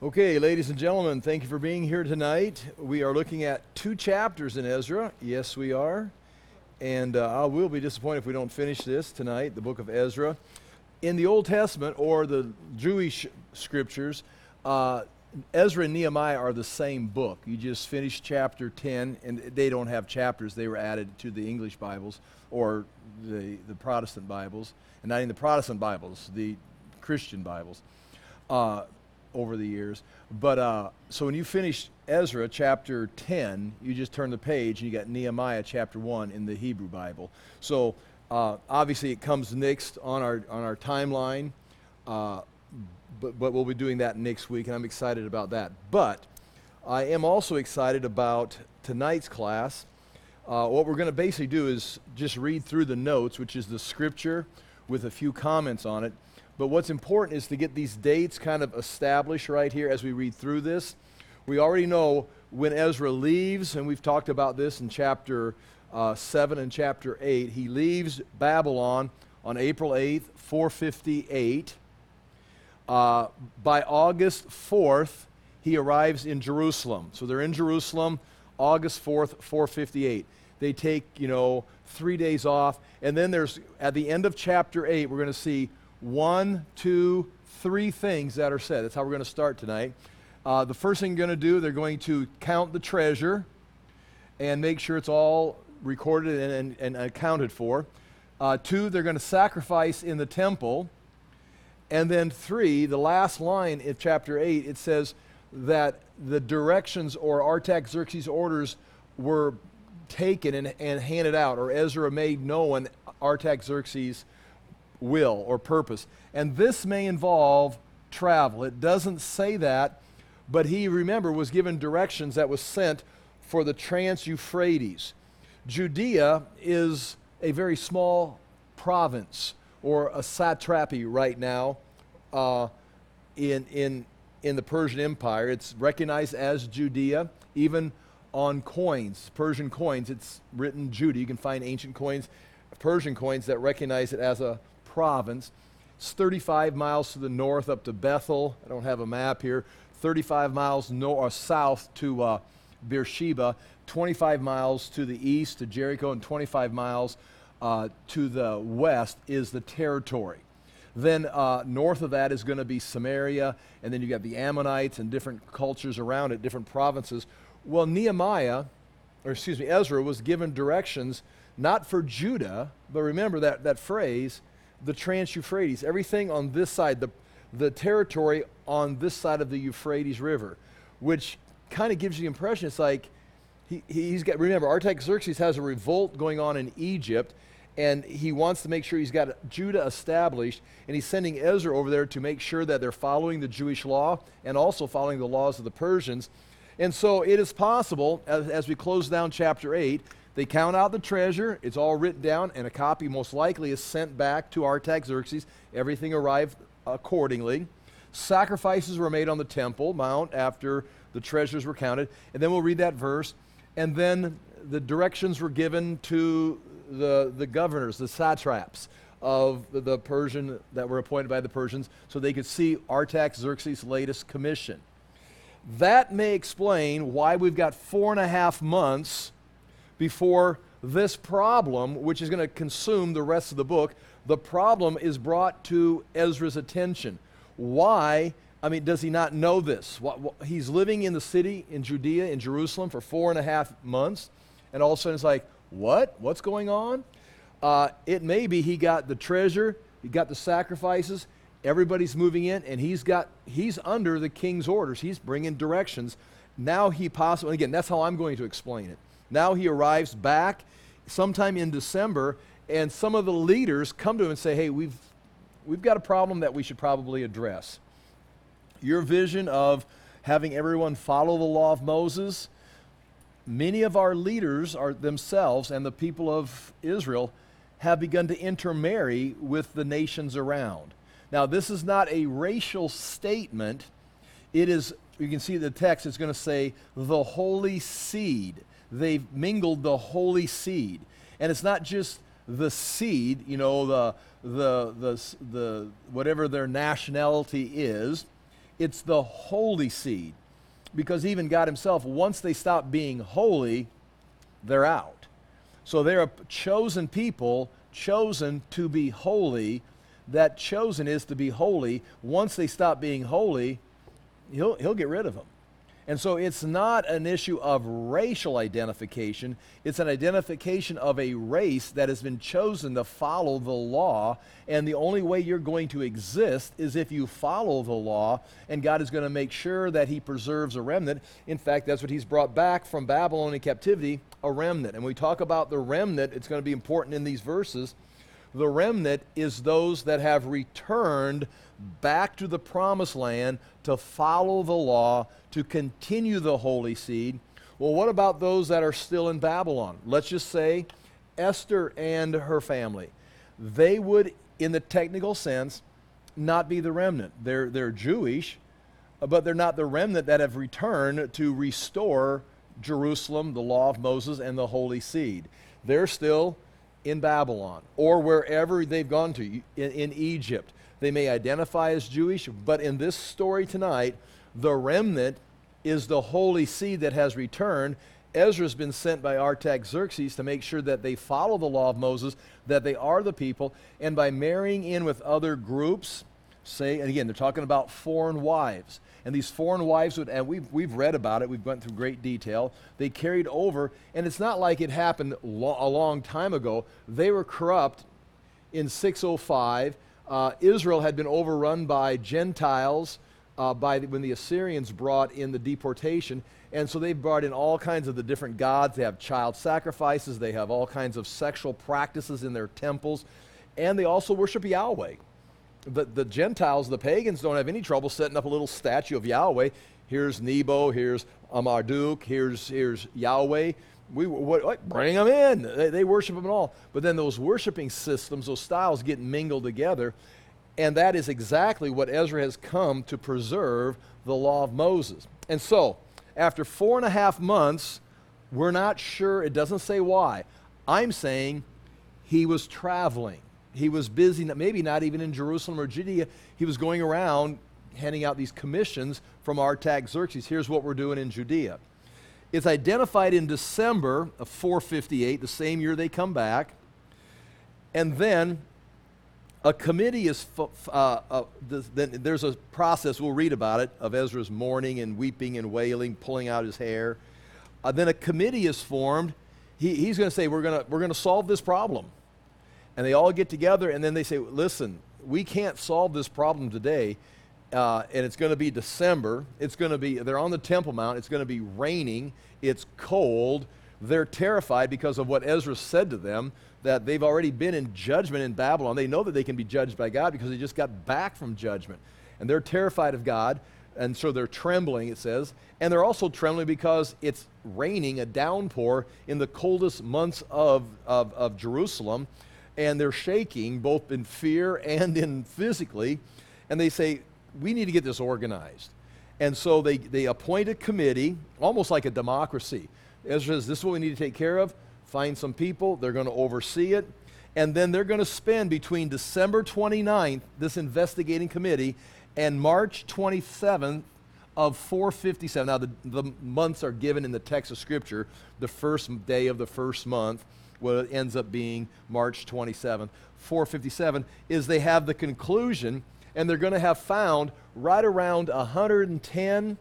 Okay, ladies and gentlemen, thank you for being here tonight. We are looking at two chapters in Ezra. Yes, we are. And I will be disappointed if we don't finish this tonight, the book of Ezra. In the Old Testament, or the Jewish scriptures, Ezra and Nehemiah are the same book. You just finished chapter 10, and they don't have chapters. They were added to the English Bibles, or the Protestant Bibles. And not even the Protestant Bibles, the Christian Bibles. Over the years. But so when you finish Ezra chapter 10, you just turn the page and you got Nehemiah chapter 1 in the Hebrew Bible. So obviously it comes next on our timeline, but we'll be doing that next week, and I'm excited about that. But I am also excited about tonight's class. What we're going to basically do is just read through the notes, which is the scripture with a few comments on it. But what's important is to get these dates kind of established right here as we read through this. We already know when Ezra leaves, and we've talked about this in chapter 7 and chapter 8. He leaves Babylon on April 8th, 458. By August 4th, he arrives in Jerusalem. So they're in Jerusalem, August 4th, 458. They take, 3 days off. And then at the end of chapter 8, we're going to see 1, 2, 3 things that are said. That's how we're going to start tonight. The first thing you're going to do, they're going to count the treasure and make sure it's all recorded and accounted for. 2, they're going to sacrifice in the temple. And then 3, the last line in chapter 8, it says that the directions or Artaxerxes' orders were taken and handed out, or Ezra made known Artaxerxes' will or purpose. And this may involve travel. It doesn't say that, but he, remember, was given directions that was sent for the Trans-Euphrates. Judea is a very small province or a satrapy right now in the Persian Empire. It's recognized as Judea. Even on coins, Persian coins, it's written Judah. You can find ancient coins, Persian coins, that recognize it as a province. It's 35 miles to the north up to Bethel. I don't have a map here. 35 miles south to Beersheba, 25 miles to the east to Jericho, and 25 miles to the west is the territory. Then north of that is going to be Samaria, and then you got the Ammonites and different cultures around it, different provinces. Well, Ezra was given directions not for Judah, but remember that phrase, the Trans-Euphrates, everything on this side, the territory on this side of the Euphrates River, which kind of gives you the impression it's like remember, Artaxerxes has a revolt going on in Egypt, and he wants to make sure he's got Judah established, and he's sending Ezra over there to make sure that they're following the Jewish law and also following the laws of the Persians. And so it is possible, as we close down chapter 8, they count out the treasure, it's all written down, and a copy most likely is sent back to Artaxerxes. Everything arrived accordingly. Sacrifices were made on the Temple Mount after the treasures were counted. And then we'll read that verse. And then the directions were given to the governors, the satraps of the Persian, that were appointed by the Persians, so they could see Artaxerxes' latest commission. That may explain why we've got 4.5 months before this problem, which is going to consume the rest of the book, the problem is brought to Ezra's attention. Why? Does he not know this? He's living in the city, in Judea, in Jerusalem for 4.5 months, and all of a sudden it's like, what? What's going on? It may be he got the treasure, he got the sacrifices, everybody's moving in, and he's under the king's orders. He's bringing directions. Now he possibly, again, that's how I'm going to explain it. Now he arrives back sometime in December, and some of the leaders come to him and say, hey, we've got a problem that we should probably address. Your vision of having everyone follow the law of Moses, many of our leaders are themselves, and the people of Israel have begun to intermarry with the nations around. Now, this is not a racial statement. It is, you can see the text, it's going to say the holy seed. They've mingled the holy seed. And it's not just the seed, the whatever their nationality is. It's the holy seed. Because even God himself, once they stop being holy, they're out. So they're a chosen people, chosen to be holy. That chosen is to be holy. Once they stop being holy, he'll get rid of them. And so it's not an issue of racial identification. It's an identification of a race that has been chosen to follow the law. And the only way you're going to exist is if you follow the law. And God is going to make sure that he preserves a remnant. In fact, that's what he's brought back from Babylonian captivity, a remnant. And when we talk about the remnant, it's going to be important in these verses. The remnant is those that have returned back to the promised land to follow the law, to continue the holy seed. Well, what about those that are still in Babylon? Let's just say Esther and her family. They would, in the technical sense, not be the remnant. They're Jewish, but they're not the remnant that have returned to restore Jerusalem, the law of Moses, and the holy seed. They're still in Babylon or wherever they've gone to, in Egypt. They may identify as Jewish, but in this story tonight, the remnant is the holy seed that has returned. Ezra's been sent by Artaxerxes to make sure that they follow the law of Moses, that they are the people, and by marrying in with other groups, and again, they're talking about foreign wives. And these foreign wives would, and we've read about it, we've gone through great detail, they carried over, and it's not like it happened a long time ago. They were corrupt in 605. Israel had been overrun by Gentiles when the Assyrians brought in the deportation. And so they brought in all kinds of the different gods. They have child sacrifices. They have all kinds of sexual practices in their temples. And they also worship Yahweh. The Gentiles, the pagans, don't have any trouble setting up a little statue of Yahweh. Here's Nebo, here's Marduk, here's Yahweh. Bring them in. They worship them all. But then those worshiping systems, those styles get mingled together. And that is exactly what Ezra has come to preserve, the law of Moses. And so, after 4.5 months, we're not sure, it doesn't say why. I'm saying he was traveling. He was busy, maybe not even in Jerusalem or Judea. He was going around handing out these commissions from Artaxerxes. Here's what we're doing in Judea. It's identified in December of 458, the same year they come back. And then a committee is, there's a process, we'll read about it, of Ezra's mourning and weeping and wailing, pulling out his hair. Then a committee is formed. He's going to say, we're going to solve this problem. And they all get together, and then they say, listen, we can't solve this problem today, and it's going to be December. They're on the Temple Mount. It's going to be raining. It's cold. They're terrified because of what Ezra said to them, that they've already been in judgment in Babylon. They know that they can be judged by God because they just got back from judgment. And they're terrified of God, and so they're trembling, it says. And they're also trembling because it's raining, a downpour, in the coldest months of Jerusalem. And they're shaking, both in fear and in physically. And they say, we need to get this organized. And so they appoint a committee, almost like a democracy. Ezra says, this is what we need to take care of. Find some people. They're going to oversee it. And then they're going to spend between December 29th, this investigating committee, and March 27th of 457. Now, the months are given in the text of Scripture, the first day of the first month. What it ends up being March 27th. 457 is they have the conclusion, and they're going to have found right around 110,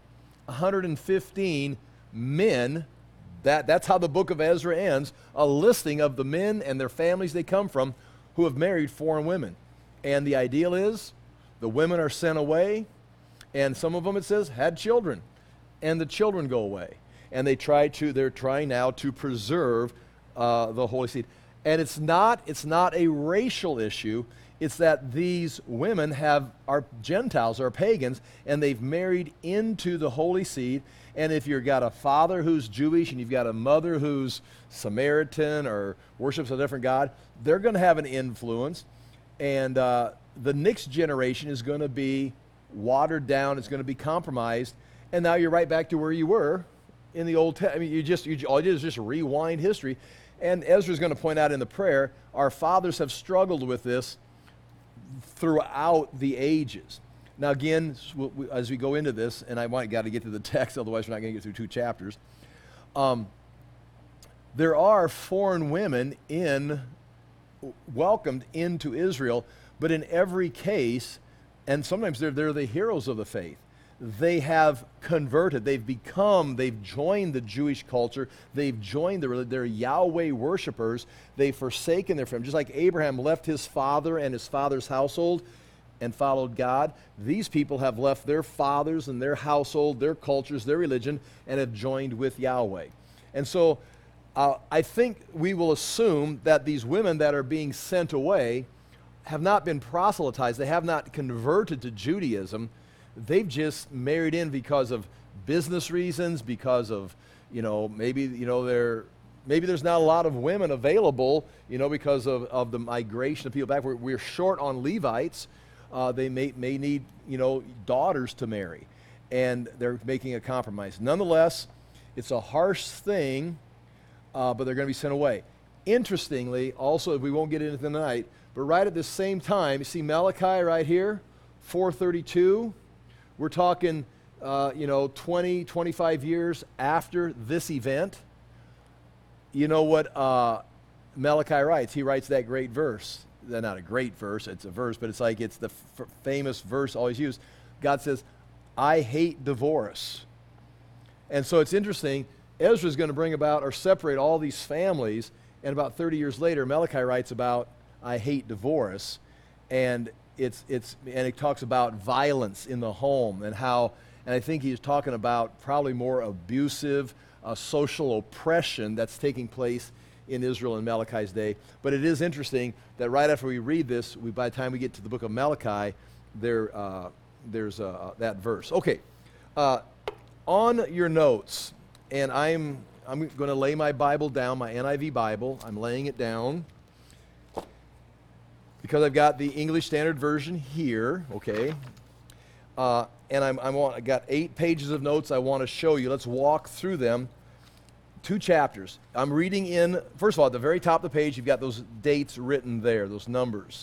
115 men. That's how the book of Ezra ends, a listing of the men and their families they come from who have married foreign women. And the ideal is the women are sent away, and some of them, it says, had children, and the children go away. And they're trying now to preserve the holy seed. And it's not a racial issue. It's that these women are Gentiles, are pagans, and they've married into the holy seed. And if you've got a father who's Jewish and you've got a mother who's Samaritan or worships a different God, they're going to have an influence. And the next generation is going to be watered down. It's going to be compromised. And now you're right back to where you were in the Old Testament. I mean, all you did is just rewind history. And Ezra's going to point out in the prayer, our fathers have struggled with this throughout the ages. Now again, as we go into this, and I got to get to the text, otherwise we're not going to get through 2 chapters. There are foreign women welcomed into Israel, but in every case, and sometimes they're the heroes of the faith. They have converted. They've joined the Jewish culture. They've joined they're Yahweh worshipers. They've forsaken their family. Just like Abraham left his father and his father's household and followed God, these people have left their fathers and their household, their cultures, their religion, and have joined with Yahweh. And so I think we will assume that these women that are being sent away have not been proselytized. They have not converted to Judaism. They've just married in because of business reasons, because of, maybe there's not a lot of women available, because of the migration of people back. We're short on Levites. They may need, daughters to marry, and they're making a compromise. Nonetheless, it's a harsh thing, but they're going to be sent away. Interestingly, also, we won't get into it tonight, but right at the same time, you see Malachi right here, 432. We're talking, 20, 25 years after this event. You know what Malachi writes? He writes that great verse. Not a great verse, it's a verse, but it's the famous verse always used. God says, I hate divorce. And so it's interesting, Ezra's going to bring about or separate all these families, and about 30 years later, Malachi writes about, I hate divorce, and it talks about violence in the home and I think he's talking about probably more abusive social oppression that's taking place in Israel in Malachi's day. But it is interesting that right after we read this, by the time we get to the book of Malachi, there's that verse. Okay, on your notes, and I'm going to lay my Bible down, my NIV Bible. I'm laying it down because I've got the English Standard Version here, okay? And I got 8 pages of notes I want to show you. Let's walk through them. 2 chapters. I'm reading in, first of all, at the very top of the page, you've got those dates written there, those numbers.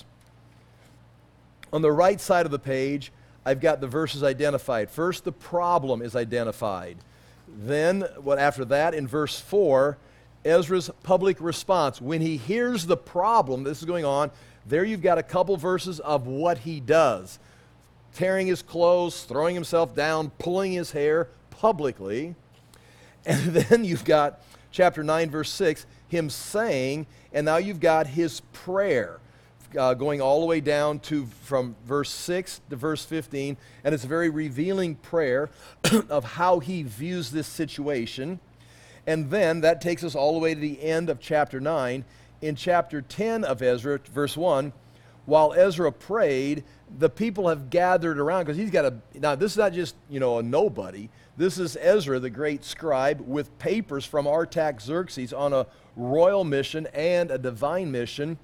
On the right side of the page, I've got the verses identified. First, the problem is identified. Then, after that, in verse 4, Ezra's public response. When he hears the problem, this is going on, there you've got a couple verses of what he does. Tearing his clothes, throwing himself down, pulling his hair publicly. And then you've got chapter 9, verse 6, him saying, and now you've got his prayer going all the way down from verse 6 to verse 15. And it's a very revealing prayer of how he views this situation. And then that takes us all the way to the end of chapter 9. In chapter 10 of Ezra, verse 1, while Ezra prayed, the people have gathered around because now this is not just, a nobody. This is Ezra, the great scribe, with papers from Artaxerxes on a royal mission and a divine mission.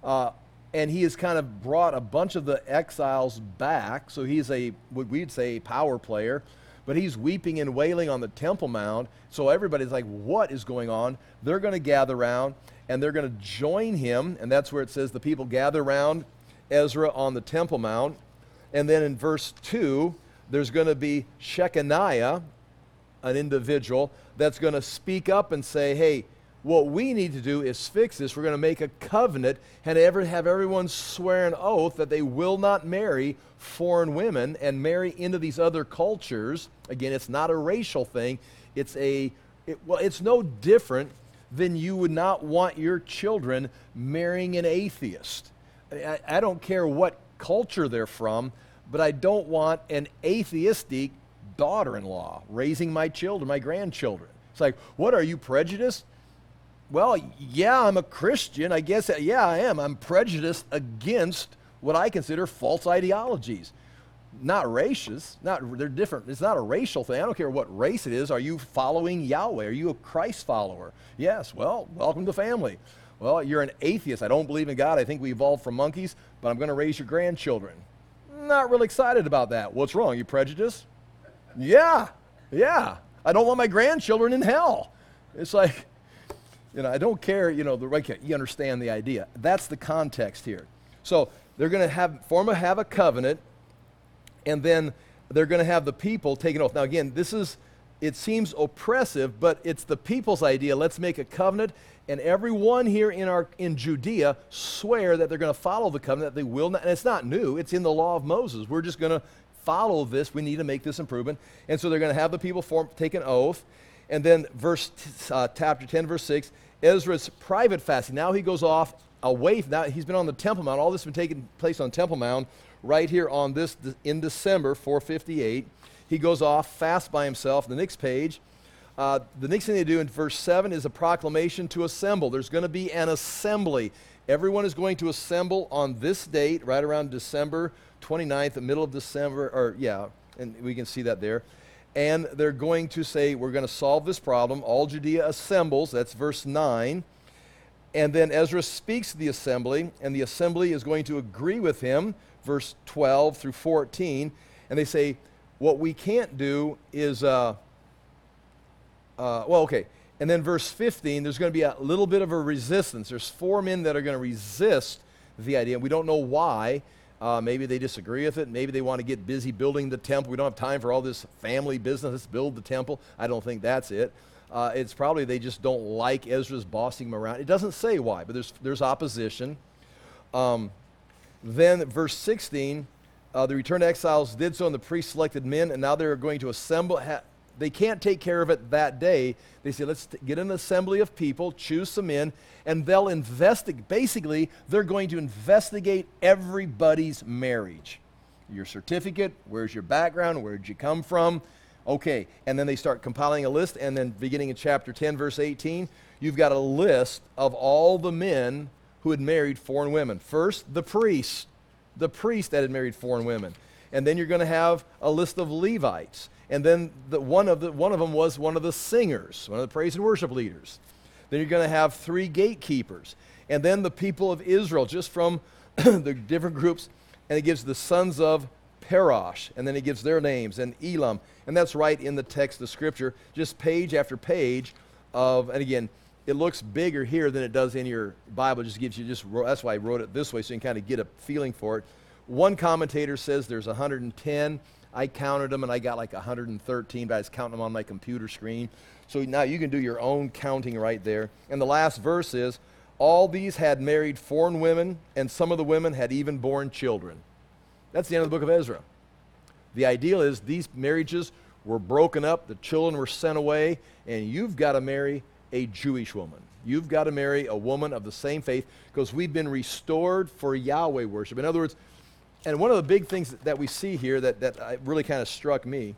And he has kind of brought a bunch of the exiles back. So he's what we'd say, a power player. But he's weeping and wailing on the Temple Mount. So everybody's like, what is going on? They're going to gather around and they're going to join him. And that's where it says the people gather around Ezra on the Temple Mount. And then in verse 2, there's going to be Shechaniah, an individual, that's going to speak up and say, hey, what we need to do is fix this. We're going to make a covenant and have everyone swear an oath that they will not marry foreign women and marry into these other cultures. Again, it's not a racial thing. It's no different than you would not want your children marrying an atheist. I don't care what culture they're from, but I don't want an atheistic daughter-in-law raising my children, my grandchildren. It's like, what, are you prejudiced? Well, yeah, I'm a Christian. I guess, yeah, I am. I'm prejudiced against what I consider false ideologies. Not racist. They're different. It's not a racial thing. I don't care what race it is. Are you following Yahweh? Are you a Christ follower? Yes. Well, welcome to family. Well, you're an atheist. I don't believe in God. I think we evolved from monkeys, but I'm going to raise your grandchildren. Not really excited about that. What's wrong? You prejudiced? Yeah. I don't want my grandchildren in hell. It's like, I don't care, you understand the idea. That's the context here. So they're going to have a covenant, And then they're going to have the people take an oath. Now again, it seems oppressive, but it's the people's idea. Let's make a covenant, and everyone here in Judea swear that they're going to follow the covenant, that they will not, and it's not new, it's in the law of Moses. We're just going to follow this. We need to make this improvement. And so they're going to have the people take an oath. And then chapter 10, verse 6, Ezra's private fasting. Now he goes off away. Now he's been on the Temple Mount. All this has been taking place on Temple Mount right here in December 458. He goes off, fast by himself. The next page, the next thing they do in verse 7 is a proclamation to assemble. There's going to be an assembly. Everyone is going to assemble on this date, right around December 29th, the middle of December, and we can see that there. And they're going to say, we're going to solve this problem. All Judea assembles. That's verse 9. And then Ezra speaks to the assembly, and the assembly is going to agree with him, verse 12 through 14. And they say, what we can't do is, And then verse 15, there's going to be a little bit of a resistance. There's 4 men that are going to resist the idea. We don't know why. Maybe they disagree with it. Maybe they want to get busy building the temple. We don't have time for all this family business. Let's build the temple. I don't think that's it. It's probably they just don't like Ezra's bossing them around. It doesn't say why, but there's opposition. Then verse 16, the returned exiles did so, and the priests selected men, and now they're going to assemble. They can't take care of it that day. They say, let's get an assembly of people, choose some men, and they'll investigate. Basically, they're going to investigate everybody's marriage. Your certificate, where's your background, where did you come from? Okay, and then they start compiling a list, and then beginning in chapter 10, verse 18, you've got a list of all the men who had married foreign women. First, the priest that had married foreign women. And then you're going to have a list of Levites. And then one of them was one of the singers, one of the praise and worship leaders. Then you're going to have 3 gatekeepers. And then the people of Israel, just from the different groups. And it gives the sons of Parash. And then it gives their names, and Elam. And that's right in the text of Scripture, just page after page of, and again, it looks bigger here than it does in your Bible. It just gives you that's why I wrote it this way, so you can kind of get a feeling for it. One commentator says there's 110. I counted them, and I got like 113, but I was counting them on my computer screen. So now you can do your own counting right there. And the last verse is, all these had married foreign women, and some of the women had even borne children. That's the end of the book of Ezra. The ideal is these marriages were broken up, the children were sent away, and you've got to marry a Jewish woman. You've got to marry a woman of the same faith, because we've been restored for Yahweh worship. In other words, and one of the big things that we see here that really kind of struck me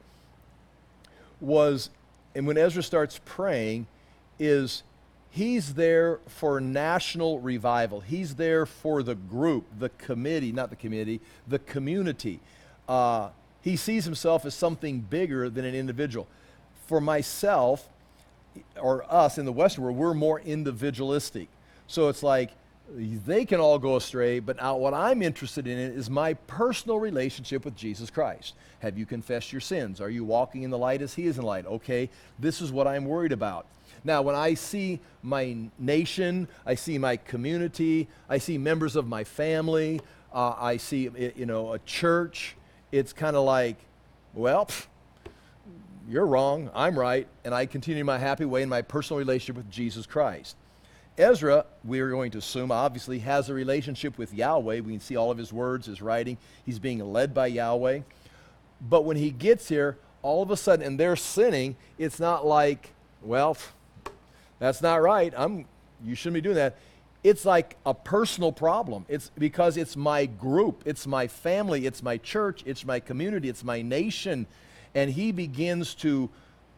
was, and when Ezra starts praying, is he's there for national revival. He's there for the group, the committee, not the committee, the community. He sees himself as something bigger than an individual. For myself, or us in the Western world, we're more individualistic. So it's like, they can all go astray, but now what I'm interested in is my personal relationship with Jesus Christ. Have you confessed your sins? Are you walking in the light as he is in the light? Okay, this is what I'm worried about. Now, when I see my nation, I see my community, I see members of my family, I see, a church, it's kind of like, well, you're wrong, I'm right, and I continue my happy way in my personal relationship with Jesus Christ. Ezra, we are going to assume, obviously has a relationship with Yahweh. We can see all of his words, his writing. He's being led by Yahweh. But when he gets here, all of a sudden, and they're sinning, it's not like, well, that's not right. You shouldn't be doing that. It's like a personal problem. It's because it's my group, it's my family, it's my church, it's my community, it's my nation. And he begins to,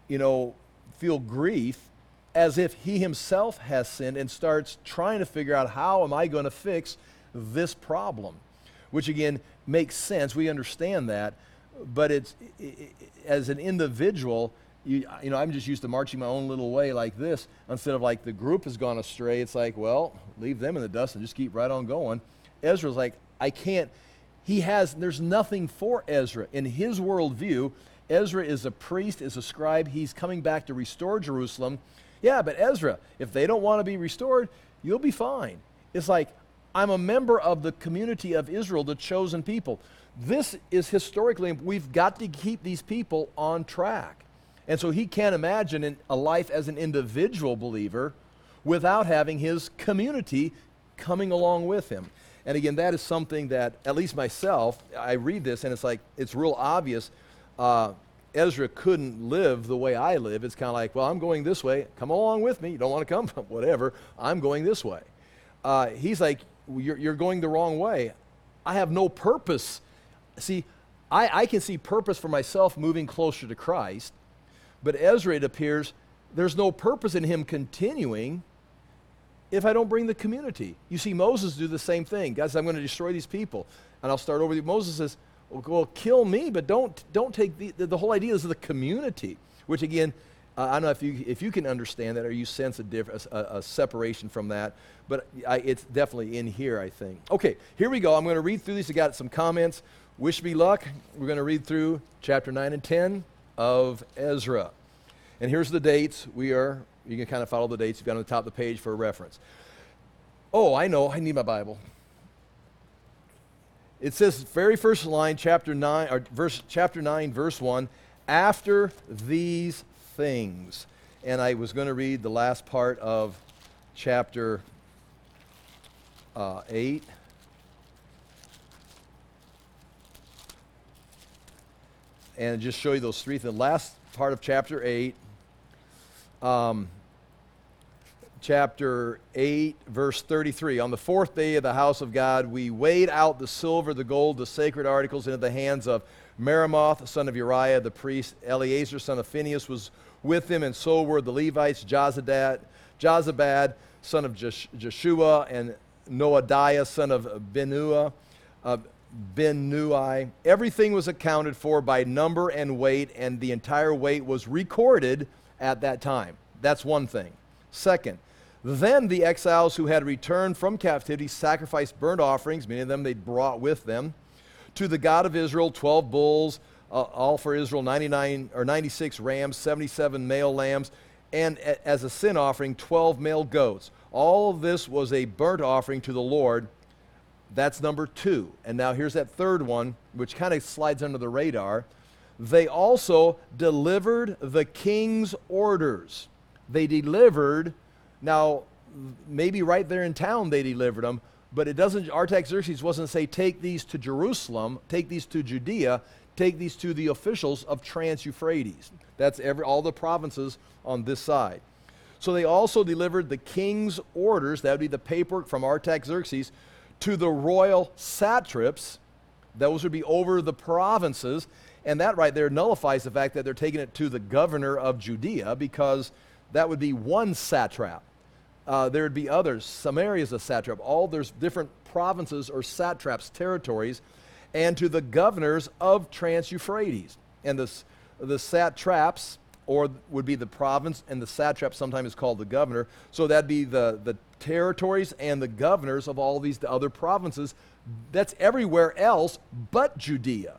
feel grief as if he himself has sinned, and starts trying to figure out, how am I going to fix this problem? Which again makes sense. We understand that, but as an individual, I'm just used to marching my own little way like this, instead of like the group has gone astray. It's like, well, leave them in the dust and just keep right on going. Ezra's like, I can't. There's nothing for Ezra in his worldview. Ezra is a priest, is a scribe. He's coming back to restore Jerusalem. Yeah, but Ezra, if they don't want to be restored, you'll be fine. It's like, I'm a member of the community of Israel, the chosen people. This is historically, we've got to keep these people on track. And so he can't imagine a life as an individual believer without having his community coming along with him. And again, that is something that, at least myself, I read this and it's like, it's real obvious. Ezra couldn't live the way I live. It's kind of like, well, I'm going this way. Come along with me. You don't want to come? Whatever. I'm going this way. He's like, you're going the wrong way. I have no purpose. See, I can see purpose for myself moving closer to Christ, but Ezra, it appears, there's no purpose in him continuing if I don't bring the community. You see Moses do the same thing. God says, I'm going to destroy these people, and I'll start over. Moses says, well, kill me, but don't take the whole idea is the community, which again, I don't know if you can understand that or you sense a separation from that, but it's definitely in here, I think. Okay, here we go. I'm going to read through these. I got some comments. Wish me luck. We're going to read through chapter 9 and 10 of Ezra. And here's the dates. You can kind of follow the dates. You've got on the top of the page for a reference. Oh, I know. I need my Bible. It says, very first line, chapter 9, verse 1, after these things. And I was going to read the last part of chapter 8. And just show you those three things. The last part of chapter 8, chapter 8, verse 33. On the fourth day of the house of God, we weighed out the silver, the gold, the sacred articles into the hands of Meremoth, son of Uriah, the priest. Eleazar, son of Phinehas, was with him, and so were the Levites, Jozabad, son of Jeshua, and Noadiah, son of Binnui. Everything was accounted for by number and weight, and the entire weight was recorded at that time. That's one thing. Second, then the exiles who had returned from captivity sacrificed burnt offerings, many of them they'd brought with them, to the God of Israel, 12 bulls, all for Israel, 96 rams, 77 male lambs, and as a sin offering, 12 male goats. All of this was a burnt offering to the Lord. That's number 2. And now here's that third one, which kind of slides under the radar. They also delivered the king's orders. They delivered, now maybe right there in town they delivered them, but it doesn't, Artaxerxes wasn't say take these to Jerusalem, take these to Judea, take these to the officials of Trans-Euphrates. That's all the provinces on this side. So they also delivered the king's orders, that would be the paperwork from Artaxerxes, to the royal satraps. Those would be over the provinces, and that right there nullifies the fact that they're taking it to the governor of Judea, because that would be one satrap. There would be others. Samaria is a satrap. There's different provinces or satraps, territories, and to the governors of Trans-Euphrates. And the satraps, or would be the province, and the satrap sometimes is called the governor. So that'd be the territories and the governors of all these other provinces. That's everywhere else but Judea,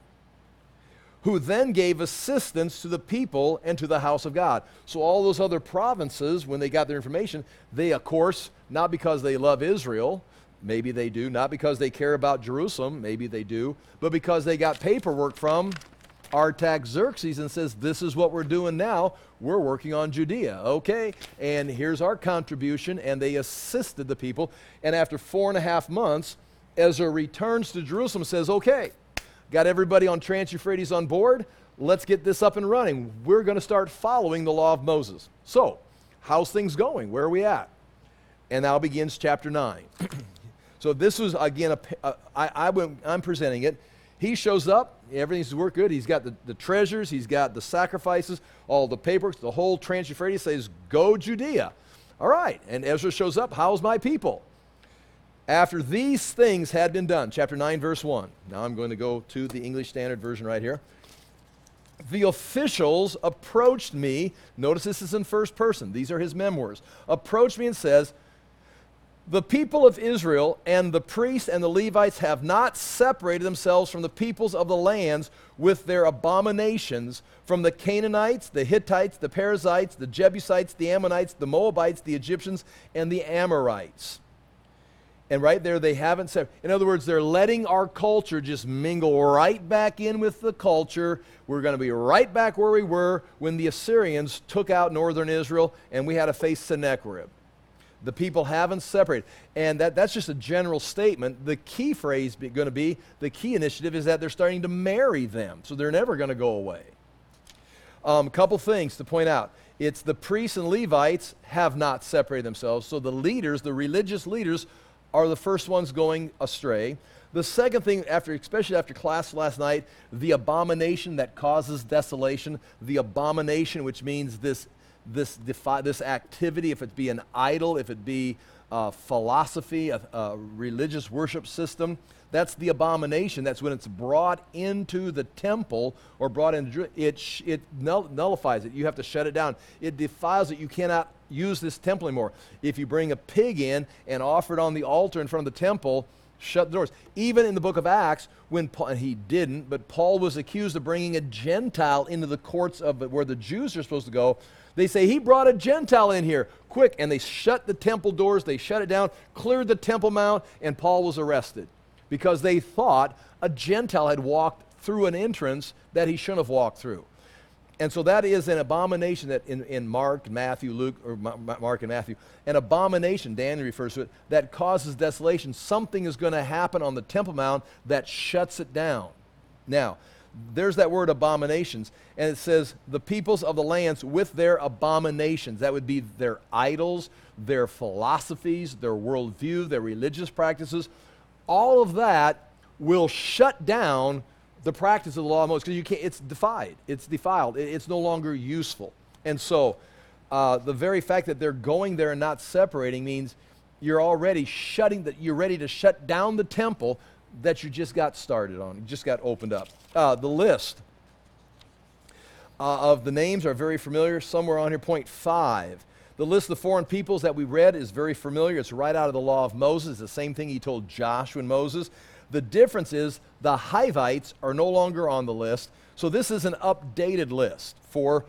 who then gave assistance to the people and to the house of God. So all those other provinces, when they got their information, they, of course, not because they love Israel, maybe they do, not because they care about Jerusalem, maybe they do, but because they got paperwork from Artaxerxes and says, this is what we're doing now. We're working on Judea, okay? And here's our contribution, and they assisted the people. And after 4.5 months, Ezra returns to Jerusalem and says, okay, got everybody on Trans-Euphrates on board. Let's get this up and running. We're going to start following the law of Moses. So, how's things going? Where are we at? And now begins chapter 9. So this was, again, I'm presenting it. He shows up, everything's worked good. He's got the treasures, he's got the sacrifices, all the paperwork, the whole Trans-Euphrates says, go Judea. All right, and Ezra shows up, how's my people? After these things had been done, chapter 9, verse 1. Now I'm going to go to the English Standard Version right here. The officials approached me, notice this is in first person, these are his memoirs, approached me and says, the people of Israel and the priests and the Levites have not separated themselves from the peoples of the lands with their abominations, from the Canaanites, the Hittites, the Perizzites, the Jebusites, the Ammonites, the Moabites, the Egyptians, and the Amorites. And right there, they haven't said. In other words, they're letting our culture just mingle right back in with the culture. We're going to be right back where we were when the Assyrians took out northern Israel and we had to face Sennacherib. The people haven't separated. And that's just a general statement. The key phrase going to be, the key initiative is that they're starting to marry them. So they're never going to go away. A couple things to point out. It's the priests and Levites have not separated themselves. So the leaders, the religious leaders, are the first ones going astray. The second thing, especially after class last night, the abomination that causes desolation, the abomination, which means this activity, if it be an idol, if it be a philosophy, a religious worship system, that's the abomination. That's when it's brought into the temple or brought into it nullifies it. You have to shut it down. It defiles it. You cannot use this temple anymore. If you bring a pig in and offer it on the altar in front of the temple, shut the doors. Even in the book of Acts, when Paul, and he didn't, but Paul was accused of bringing a Gentile into the courts of where the Jews are supposed to go. They say, he brought a Gentile in here, quick. And they shut the temple doors, they shut it down, cleared the Temple Mount, and Paul was arrested because they thought a Gentile had walked through an entrance that he shouldn't have walked through. And so that is an abomination that in Mark, Matthew, Luke, or Mark and Matthew, an abomination, Daniel refers to it, that causes desolation. Something is going to happen on the Temple Mount that shuts it down. Now, there's that word abominations, and it says the peoples of the lands with their abominations. That would be their idols, their philosophies, their worldview, their religious practices. All of that will shut down the practice of the law of Moses, because you can't. It's defiled. It's no longer useful. And so, the very fact that they're going there and not separating means you're already you're ready to shut down the temple that you just got started on. You just got opened up. The list of the names are very familiar. Somewhere on here, point 5. The list of the foreign peoples that we read is very familiar. It's right out of the law of Moses. The same thing he told Joshua and Moses. The difference is the Hivites are no longer on the list. So this is an updated list for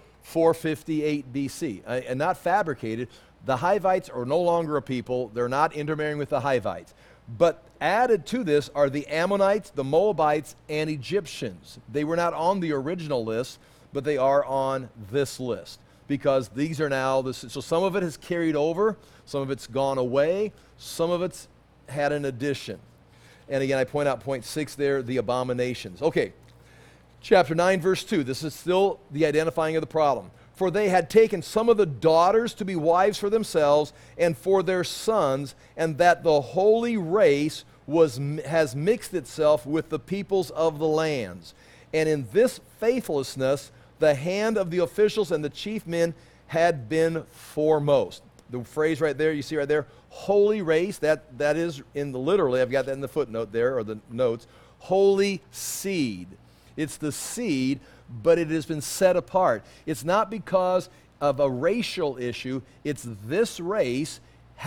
458 BC, and not fabricated. The Hivites are no longer a people. They're not intermarrying with the Hivites. But added to this are the Ammonites, the Moabites, and Egyptians. They were not on the original list, but they are on this list because these are now, so some of it has carried over, some of it's gone away, some of it's had an addition. And again, I point out point 6 there, the abominations. Okay, chapter 9, verse 2. This is still the identifying of the problem. For they had taken some of the daughters to be wives for themselves and for their sons, and that the holy race has mixed itself with the peoples of the lands. And in this faithlessness, the hand of the officials and the chief men had been foremost. The phrase right there, you see right there, holy race, that is in the literally, I've got that in the footnote there, or the notes, holy seed. It's the seed, but it has been set apart. It's not because of a racial issue, it's this race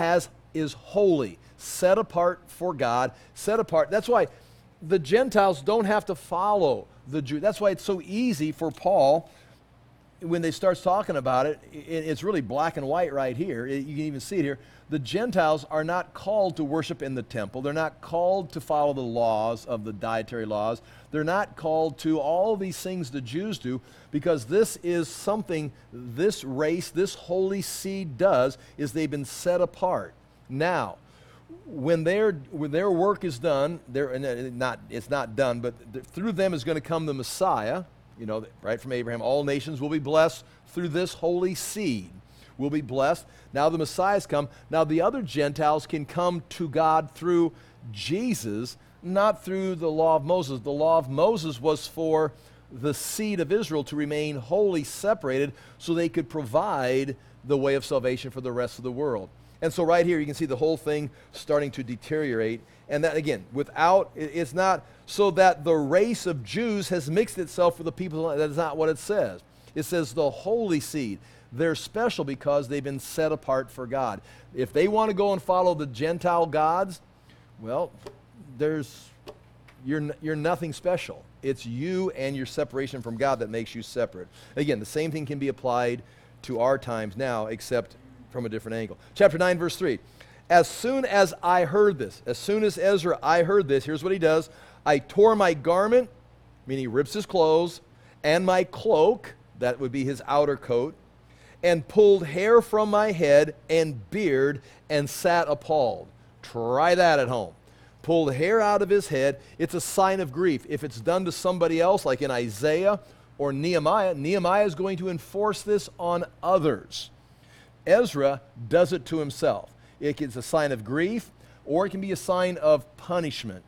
is holy, set apart for God, set apart. That's why the Gentiles don't have to follow the Jew. That's why it's so easy for Paul, when they start talking about it, it's really black and white right here. You can even see it here. The Gentiles are not called to worship in the temple. They're not called to follow the laws of the dietary laws. They're not called to all these things the Jews do, because this is something this race, this holy seed does, is they've been set apart. Now, when their work is done, it's not done, but through them is going to come the Messiah. You know, right from Abraham, all nations will be blessed through this holy seed. Will be blessed. Now the Messiah's come. Now the other Gentiles can come to God through Jesus, not through the law of Moses. The law of Moses was for the seed of Israel to remain wholly separated so they could provide the way of salvation for the rest of the world. And so right here you can see the whole thing starting to deteriorate. And that again, it's not so that the race of Jews has mixed itself with the people. That is not what it says. It says the holy seed. They're special because they've been set apart for God. If they want to go and follow the Gentile gods, well, you're nothing special. It's you and your separation from God that makes you separate. Again, the same thing can be applied to our times now, except from a different angle. Chapter 9, verse 3. As soon as I heard this, as soon as Ezra, I heard this, here's what he does. I tore my garment, meaning he rips his clothes, and my cloak, that would be his outer coat, and pulled hair from my head and beard and sat appalled. Try that at home. Pulled hair out of his head. It's a sign of grief. If it's done to somebody else, like in Isaiah or Nehemiah, Nehemiah is going to enforce this on others. Ezra does it to himself. It's a sign of grief, or it can be a sign of punishment.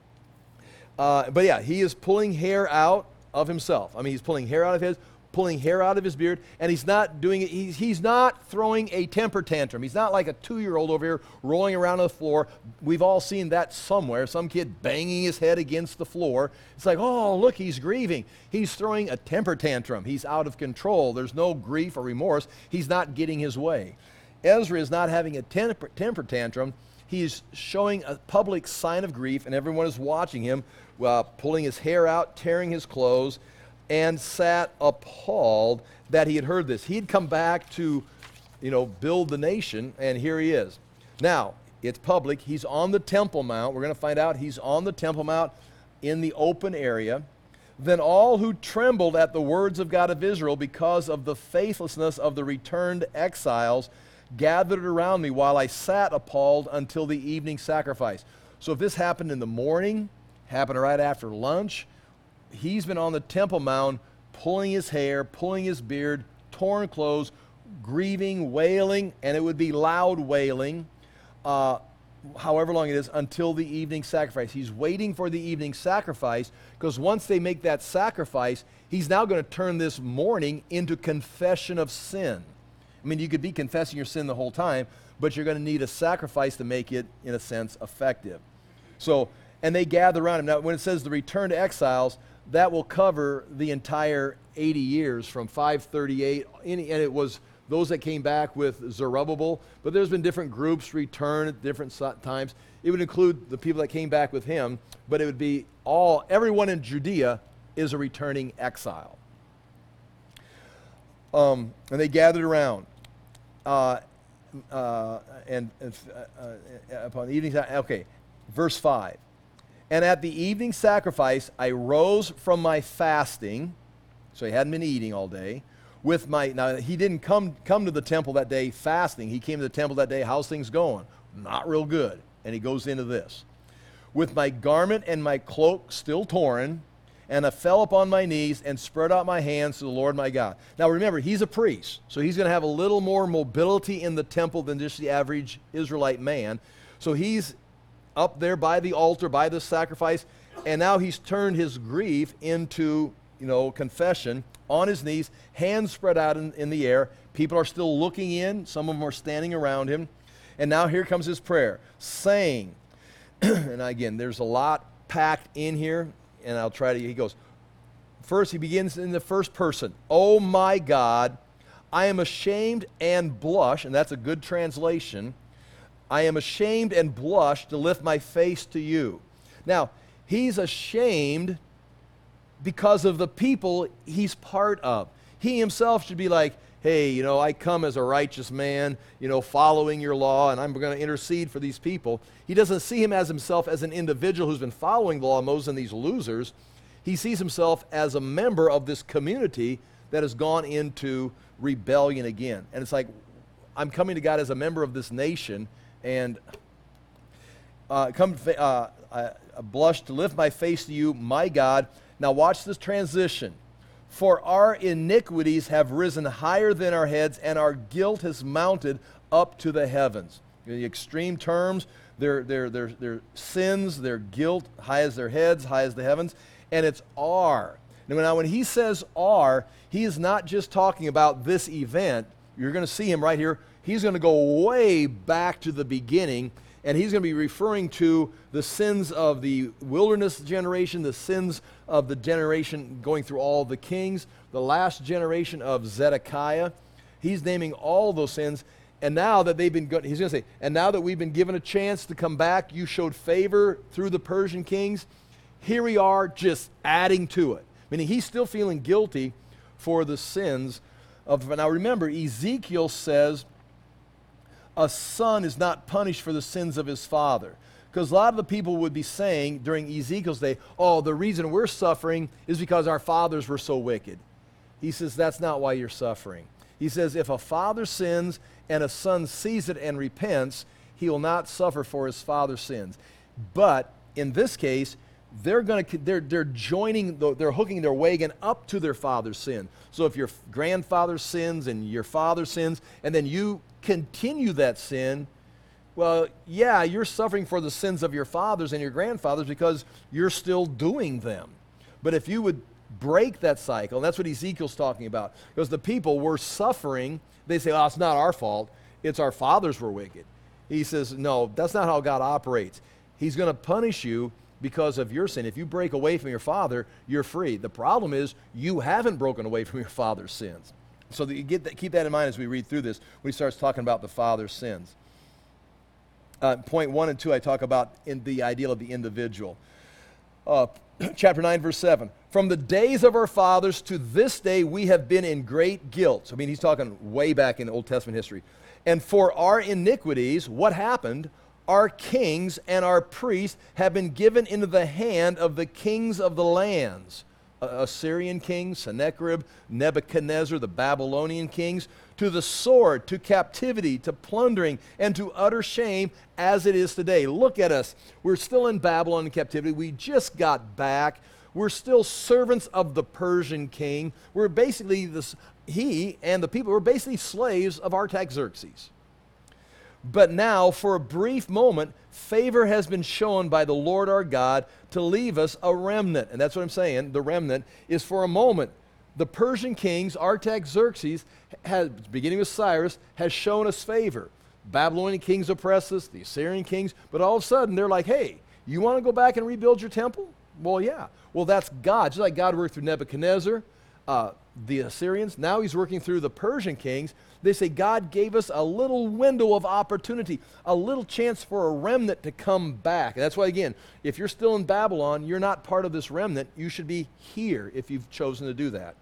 But yeah, he is pulling hair out of himself. I mean, he's pulling hair out of his, pulling hair out of his beard, and he's not doing it, he's not throwing a temper tantrum. He's not like a 2-year-old over here rolling around on the floor. We've all seen that somewhere, some kid banging his head against the floor. It's like, oh, look, he's grieving. He's throwing a temper tantrum. He's out of control. There's no grief or remorse. He's not getting his way. Ezra is not having a temper tantrum. He's showing a public sign of grief, and everyone is watching him, pulling his hair out, tearing his clothes, and sat appalled that he had heard this. He'd come back to, build the nation, and here he is. Now, it's public. He's on the Temple Mount. We're going to find out he's on the Temple Mount in the open area. Then all who trembled at the words of God of Israel because of the faithlessness of the returned exiles gathered around me while I sat appalled until the evening sacrifice. So if this happened in the morning, happened right after lunch, he's been on the Temple Mount pulling his hair, pulling his beard, torn clothes, grieving, wailing, and it would be loud wailing, however long it is, until the evening sacrifice. He's waiting for the evening sacrifice because once they make that sacrifice, he's now going to turn this mourning into confession of sin. I mean, you could be confessing your sin the whole time, but you're going to need a sacrifice to make it, in a sense, effective. So, and they gather around him. Now, when it says the return to exiles, that will cover the entire 80 years from 538, and it was those that came back with Zerubbabel, but there's been different groups return at different times. It would include the people that came back with him, but it would be everyone in Judea is a returning exile. And they gathered around. Upon the evening, okay, verse 5. And at the evening sacrifice, I rose from my fasting, so he hadn't been eating all day, now he didn't come to the temple that day fasting. He came to the temple that day, how's things going? Not real good. And he goes into this. With my garment and my cloak still torn, and I fell upon my knees and spread out my hands to the Lord my God. Now remember, he's a priest, so he's going to have a little more mobility in the temple than just the average Israelite man. So he's up there by the altar, by the sacrifice, and now he's turned his grief into, confession, on his knees, hands spread out in the air. People are still looking in. Some of them are standing around him. And now here comes his prayer, saying, and again, there's a lot packed in here, and I'll try to, he goes, first he begins in the first person. Oh my God, I am ashamed and blush, and that's a good translation. I am ashamed and blush to lift my face to you. Now, he's ashamed because of the people he's part of. He himself should be like, hey, I come as a righteous man, following your law, and I'm going to intercede for these people. He doesn't see himself as an individual who's been following the law of Moses and these losers. He sees himself as a member of this community that has gone into rebellion again. And it's like, I'm coming to God as a member of this nation, and I blush to lift my face to you, my God. Now watch this transition. For our iniquities have risen higher than our heads, and our guilt has mounted up to the heavens. In the extreme terms, their sins, their guilt, high as their heads, high as the heavens, and it's our. Now when he says our, he is not just talking about this event. You're going to see him right here. He's going to go way back to the beginning, and he's going to be referring to the sins of the wilderness generation, the sins of the generation going through all the kings, the last generation of Zedekiah. He's naming all those sins. And now that he's going to say, and now that we've been given a chance to come back, you showed favor through the Persian kings. Here we are just adding to it. Meaning he's still feeling guilty for the sins of, now remember, Ezekiel says, a son is not punished for the sins of his father. Because a lot of the people would be saying during Ezekiel's day, oh, the reason we're suffering is because our fathers were so wicked. He says, that's not why you're suffering. He says, if a father sins and a son sees it and repents, he will not suffer for his father's sins. But in this case, they're hooking their wagon up to their father's sin. So if your grandfather sins and your father sins, and then you continue that sin, well, yeah, you're suffering for the sins of your fathers and your grandfathers because you're still doing them. But if you would break that cycle, and that's what Ezekiel's talking about, because the people were suffering, they say, oh, it's not our fault, it's our fathers were wicked. He says, no, that's not how God operates. He's going to punish you because of your sin. If you break away from your father, you're free. The problem is you haven't broken away from your father's sins. So that you keep that in mind as we read through this when he starts talking about the father's sins. Point 1 and 2, I talk about in the ideal of the individual. Chapter 9, verse 7. From the days of our fathers to this day, we have been in great guilt. I mean, he's talking way back in Old Testament history. And for our iniquities, what happened? Our kings and our priests have been given into the hand of the kings of the lands. Assyrian kings, Sennacherib, Nebuchadnezzar, the Babylonian kings, to the sword, to captivity, to plundering, and to utter shame as it is today. Look at us. We're still in Babylon in captivity. We just got back. We're still servants of the Persian king. We're basically, he and the people were basically slaves of Artaxerxes. But now, for a brief moment, favor has been shown by the Lord our God to leave us a remnant. And that's what I'm saying. The remnant is for a moment. The Persian kings, Artaxerxes, beginning with Cyrus, has shown us favor. Babylonian kings oppress us, the Assyrian kings, but all of a sudden they're like, hey, you want to go back and rebuild your temple? Well, yeah. Well, that's God. Just like God worked through Nebuchadnezzar, the Assyrians, now he's working through the Persian kings. They say God gave us a little window of opportunity, a little chance for a remnant to come back. And that's why, again, if you're still in Babylon, you're not part of this remnant. You should be here if you've chosen to do that.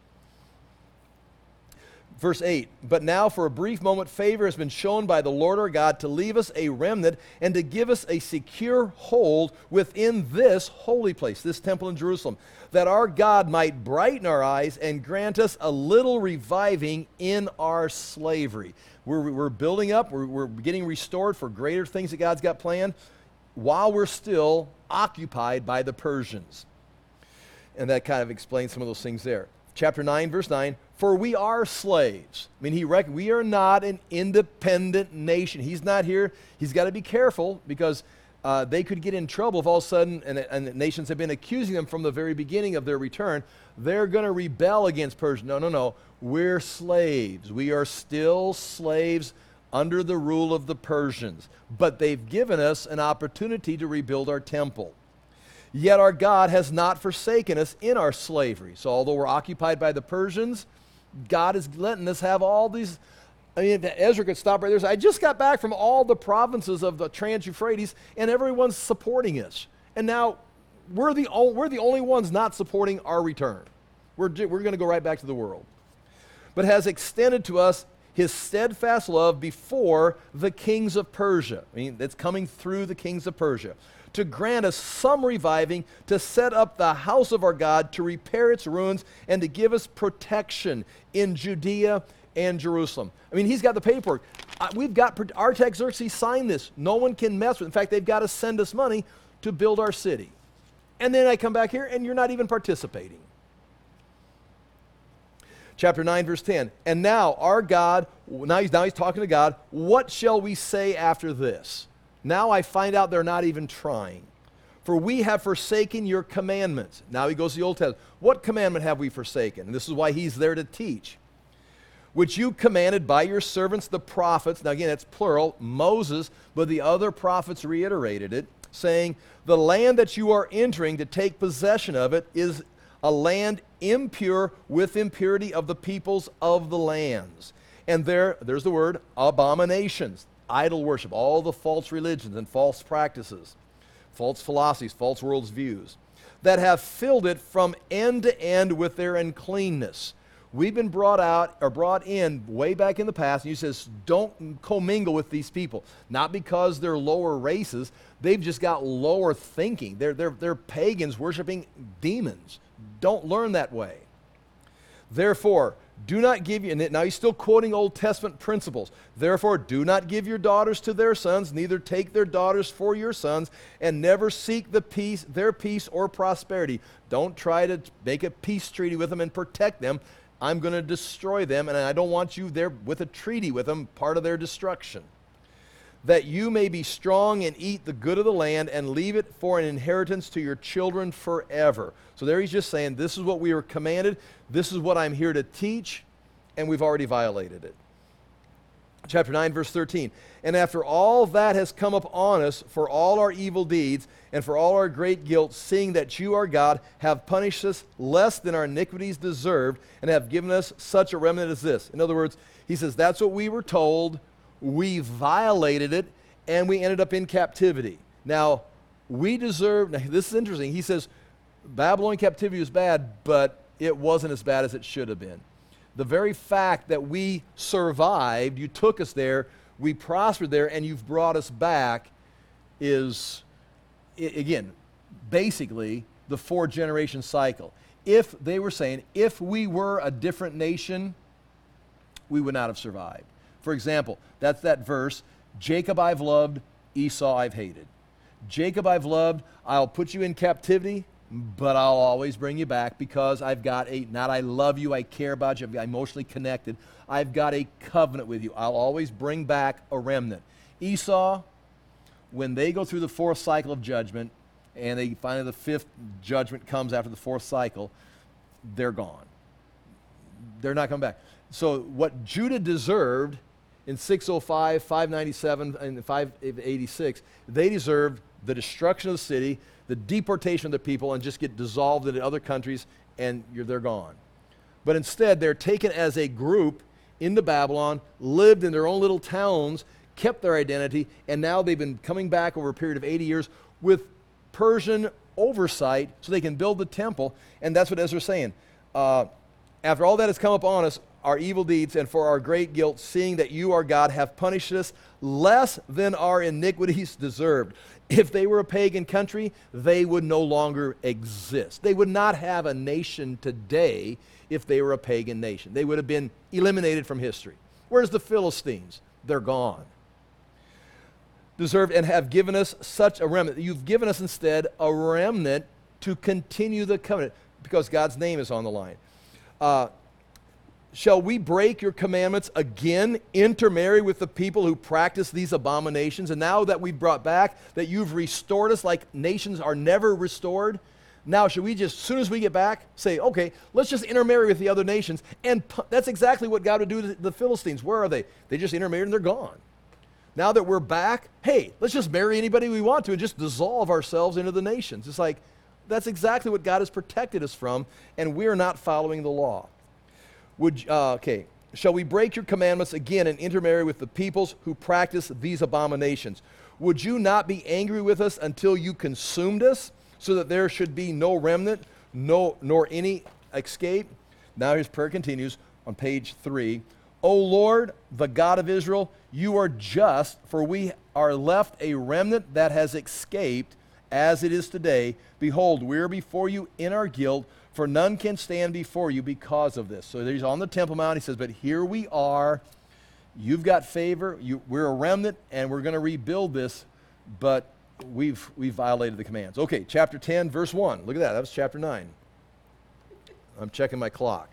Verse 8, but now for a brief moment favor has been shown by the Lord our God to leave us a remnant and to give us a secure hold within this holy place, this temple in Jerusalem, that our God might brighten our eyes and grant us a little reviving in our slavery. We're building up, we're getting restored for greater things that God's got planned while we're still occupied by the Persians. And that kind of explains some of those things there. Chapter 9, verse 9, for we are slaves. I mean, we are not an independent nation. He's not here. He's got to be careful because they could get in trouble if all of a sudden, and nations have been accusing them from the very beginning of their return, they're going to rebel against Persia. No. We're slaves. We are still slaves under the rule of the Persians. But they've given us an opportunity to rebuild our temple. Yet our God has not forsaken us in our slavery. So although we're occupied by the Persians, God is letting us have all these. I mean, Ezra could stop right there and say, I just got back from all the provinces of the Trans-Euphrates, and everyone's supporting us. And now we're the only ones not supporting our return. We're going to go right back to the world. But has extended to us his steadfast love before the kings of Persia. I mean, it's coming through the kings of Persia. To grant us some reviving, to set up the house of our God, to repair its ruins, and to give us protection in Judea and Jerusalem. I mean, he's got the paperwork. We've got Artaxerxes signed this. No one can mess with it. In fact, they've got to send us money to build our city. And then I come back here, and you're not even participating. Chapter 9, verse 10. And now our God, now he's talking to God, what shall we say after this? Now I find out they're not even trying. For we have forsaken your commandments. Now he goes to the Old Testament. What commandment have we forsaken? And this is why he's there to teach. Which you commanded by your servants the prophets. Now again, that's plural, Moses, but the other prophets reiterated it, saying, the land that you are entering to take possession of it is a land impure with impurity of the peoples of the lands. And there's the word, abominations. Idol worship, all the false religions and false practices, false philosophies, false worldviews, that have filled it from end to end with their uncleanness, We've been brought out or brought in way back in the past, and he says, don't commingle with these people. Not because they're lower races, they've just got lower thinking. They're pagans worshiping demons. Don't learn that way. Therefore, do not give you, and now he's still quoting Old Testament principles. Therefore, do not give your daughters to their sons, neither take their daughters for your sons, and never seek their peace or prosperity. Don't try to make a peace treaty with them and protect them. I'm going to destroy them, and I don't want you there with a treaty with them, part of their destruction. That you may be strong and eat the good of the land and leave it for an inheritance to your children forever. So there he's just saying, this is what we were commanded, this is what I'm here to teach, and we've already violated it. Chapter 9, verse 13. And after all that has come upon us for all our evil deeds and for all our great guilt, seeing that you, our God, have punished us less than our iniquities deserved and have given us such a remnant as this. In other words, he says, that's what we were told. We violated it, and we ended up in captivity. Now, we deserve, now this is interesting. He says, Babylonian captivity was bad, but it wasn't as bad as it should have been. The very fact that we survived, you took us there, we prospered there, and you've brought us back is, again, basically the 4-generation cycle. If they were saying, if we were a different nation, we would not have survived. For example, that's that verse, Jacob I've loved, Esau I've hated. Jacob I've loved, I'll put you in captivity, but I'll always bring you back because I've got not I love you, I care about you, I'm emotionally connected. I've got a covenant with you. I'll always bring back a remnant. Esau, when they go through the 4th cycle of judgment, and they finally the 5th judgment comes after the 4th cycle, they're gone. They're not coming back. So what Judah deserved in 605, 597, and 586, they deserved the destruction of the city, the deportation of the people, and just get dissolved into other countries, and they're gone. But instead, they're taken as a group into Babylon, lived in their own little towns, kept their identity, and now they've been coming back over a period of 80 years with Persian oversight so they can build the temple, and that's what Ezra's saying. After all that has come upon us, our evil deeds, and for our great guilt, seeing that you, our God, have punished us less than our iniquities deserved. If they were a pagan country, they would no longer exist. They would not have a nation today if they were a pagan nation. They would have been eliminated from history. Where's the Philistines? They're gone. Deserved and have given us such a remnant. You've given us instead a remnant to continue the covenant because God's name is on the line. Shall we break your commandments again, intermarry with the people who practice these abominations? And now that we've brought back, that you've restored us like nations are never restored, now should we just, as soon as we get back, say, okay, let's just intermarry with the other nations? And that's exactly what God would do to the Philistines. Where are they? They just intermarried and they're gone. Now that we're back, hey, let's just marry anybody we want to and just dissolve ourselves into the nations. It's like, that's exactly what God has protected us from, and we're not following the law. Shall we break your commandments again and intermarry with the peoples who practice these abominations? Would you not be angry with us until you consumed us, so that there should be no remnant, nor any escape? Now his prayer continues on page 3. O Lord, the God of Israel, you are just, for we are left a remnant that has escaped, as it is today. Behold, we are before you in our guilt, for none can stand before you because of this. So he's on the Temple Mount. He says, but here we are. You've got favor. We're a remnant, and we're going to rebuild this, but we've violated the commands. Okay, chapter 10, verse 1. Look at that. That was chapter 9. I'm checking my clock.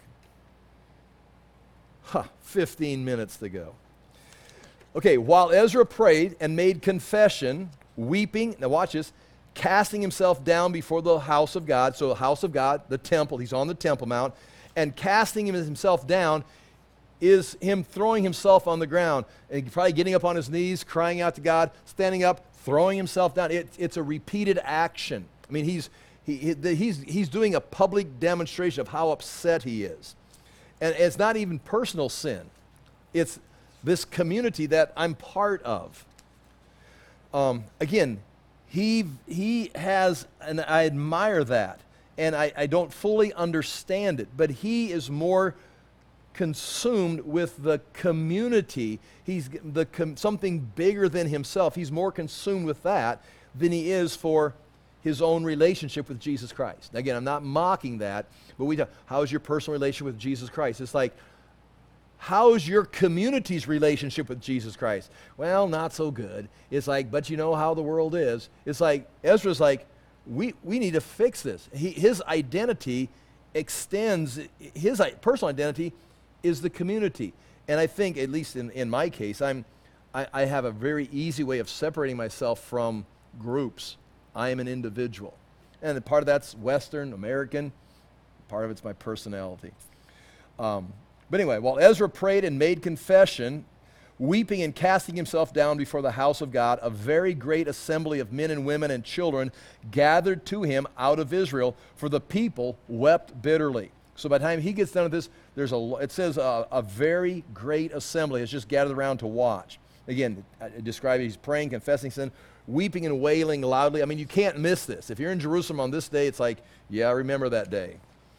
15 minutes to go. Okay, while Ezra prayed and made confession, weeping, now watch this, casting himself down before the house of God. So the house of God, the temple, he's on the Temple Mount, and casting himself down is him throwing himself on the ground, and probably getting up on his knees, crying out to God, standing up, throwing himself down. It's a repeated action. I mean, he's doing a public demonstration of how upset he is. And it's not even personal sin. It's this community that I'm part of. Again, he has, and I admire that, and I don't fully understand it, but he is more consumed with the community. He's something bigger than himself. He's more consumed with that than he is for his own relationship with Jesus Christ. Now, again, I'm not mocking that, but how's your personal relationship with Jesus Christ? It's like, how's your community's relationship with Jesus Christ? Well, not so good. It's like, but you know how the world is. It's like, Ezra's like, we need to fix this. His identity extends, his personal identity is the community. And I think, at least in my case, I have a very easy way of separating myself from groups. I am an individual. And part of that's Western, American. Part of it's my personality. But anyway, while Ezra prayed and made confession, weeping and casting himself down before the house of God, a very great assembly of men and women and children gathered to him out of Israel, for the people wept bitterly. So by the time he gets done with this, it says a very great assembly has just gathered around to watch. Again, describing he's praying, confessing sin, weeping and wailing loudly. I mean, you can't miss this. If you're in Jerusalem on this day, it's like, yeah, I remember that day.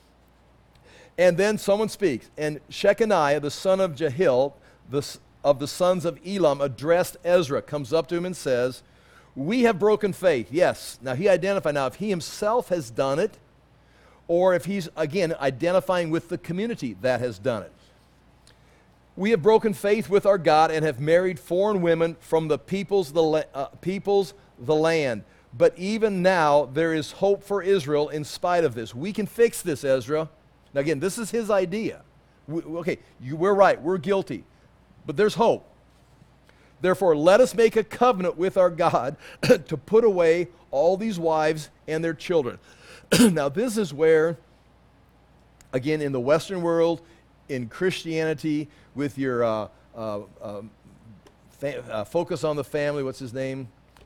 And then someone speaks, and Shechaniah, the son of Jehiel, of the sons of Elam, addressed Ezra, comes up to him and says, we have broken faith. Yes. Now he identified, now if he himself has done it, or if he's, again, identifying with the community that has done it. We have broken faith with our God and have married foreign women from the peoples, the land. But even now there is hope for Israel in spite of this. We can fix this, Ezra. Now again, this is his idea. We're right, we're guilty. But there's hope. Therefore, let us make a covenant with our God to put away all these wives and their children. Now, this is where, again, in the Western world, in Christianity, with your focus on the family, what's his name?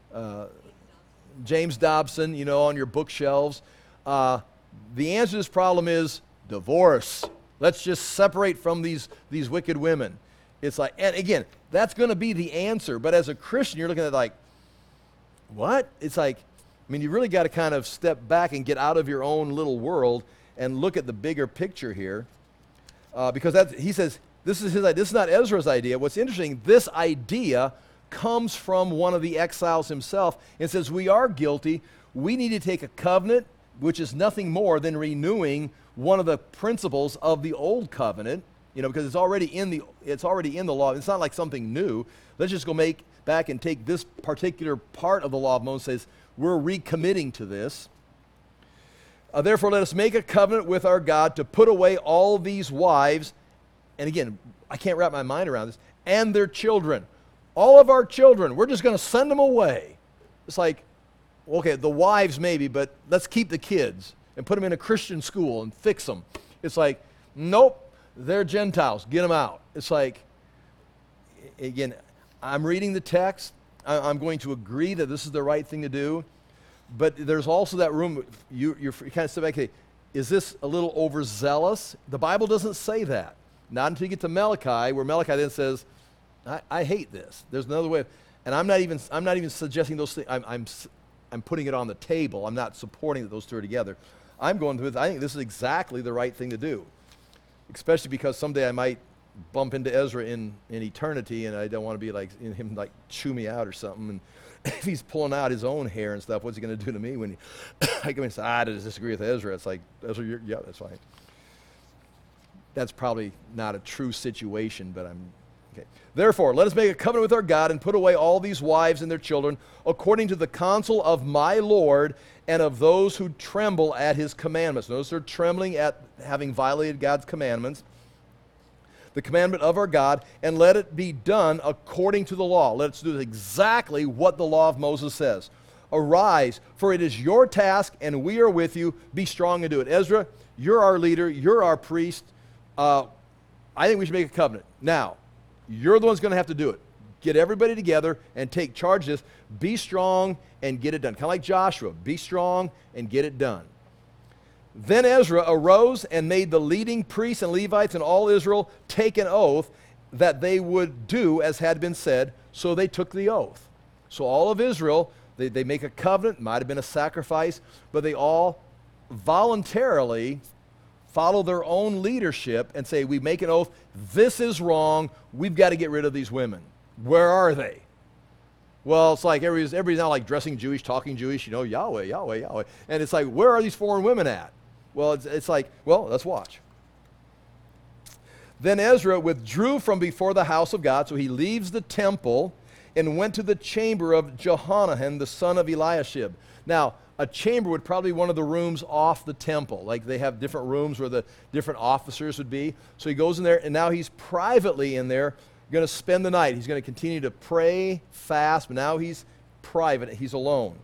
James Dobson, on your bookshelves. The answer to this problem is divorce. Let's just separate from these wicked women. It's like, and again, that's going to be the answer. But as a Christian, you're looking at like, what? It's like, you really got to kind of step back and get out of your own little world and look at the bigger picture here. Because he says, this is his idea. This is not Ezra's idea. What's interesting, this idea comes from one of the exiles himself and says, we are guilty. We need to take a covenant, which is nothing more than renewing one of the principles of the old covenant, because it's already in the law. It's not like something new. Let's just go back and take this particular part of the law of Moses, says we're recommitting to this. Therefore, let us make a covenant with our God to put away all these wives, and again, I can't wrap my mind around this, and their children. All of our children, we're just going to send them away. It's like, okay, the wives maybe, but let's keep the kids and put them in a Christian school and fix them. It's like, nope, they're Gentiles, get them out. It's like, again, I'm reading the text. I'm going to agree that this is the right thing to do, but there's also that room, you're kind of step back and say, is this a little overzealous? The Bible doesn't say that. Not until you get to Malachi, where Malachi then says, I hate this. There's another way. And I'm not even suggesting those things. I'm putting it on the table. I'm not supporting that those two are together. I'm going with, I think this is exactly the right thing to do, especially because someday I might bump into Ezra in eternity, and I don't want to be like him like chew me out or something. And if he's pulling out his own hair and stuff, what's he going to do to me when I come in and say, I disagree with Ezra? It's like, Ezra, yeah, that's fine. That's probably not a true situation, but okay. Therefore, let us make a covenant with our God and put away all these wives and their children according to the counsel of my Lord and of those who tremble at his commandments. Notice they're trembling at having violated God's commandments, the commandment of our God, and let it be done according to the law. Let's do exactly what the law of Moses says. Arise, for it is your task, and we are with you. Be strong and do it. Ezra, you're our leader. You're our priest. I think we should make a covenant. Now, you're the one's going to have to do it. Get everybody together and take charge of this. Be strong and get it done. Kind of like Joshua. Be strong and get it done. Then Ezra arose and made the leading priests and Levites and all Israel take an oath that they would do as had been said. So they took the oath. So all of Israel, they make a covenant. Might have been a sacrifice, but they all voluntarily follow their own leadership and say, we make an oath, this is wrong, we've got to get rid of these women. Where are they? Well, it's like everybody's now like dressing Jewish, talking Jewish, Yahweh, Yahweh, Yahweh. And it's like, where are these foreign women at? Well, it's like, well, let's watch. Then Ezra withdrew from before the house of God, so he leaves the temple and went to the chamber of Johanan, the son of Eliashib. Now, a chamber would probably be one of the rooms off the temple. Like they have different rooms where the different officers would be. So he goes in there, and now he's privately in there, going to spend the night. He's going to continue to pray, fast, but now he's private. He's alone.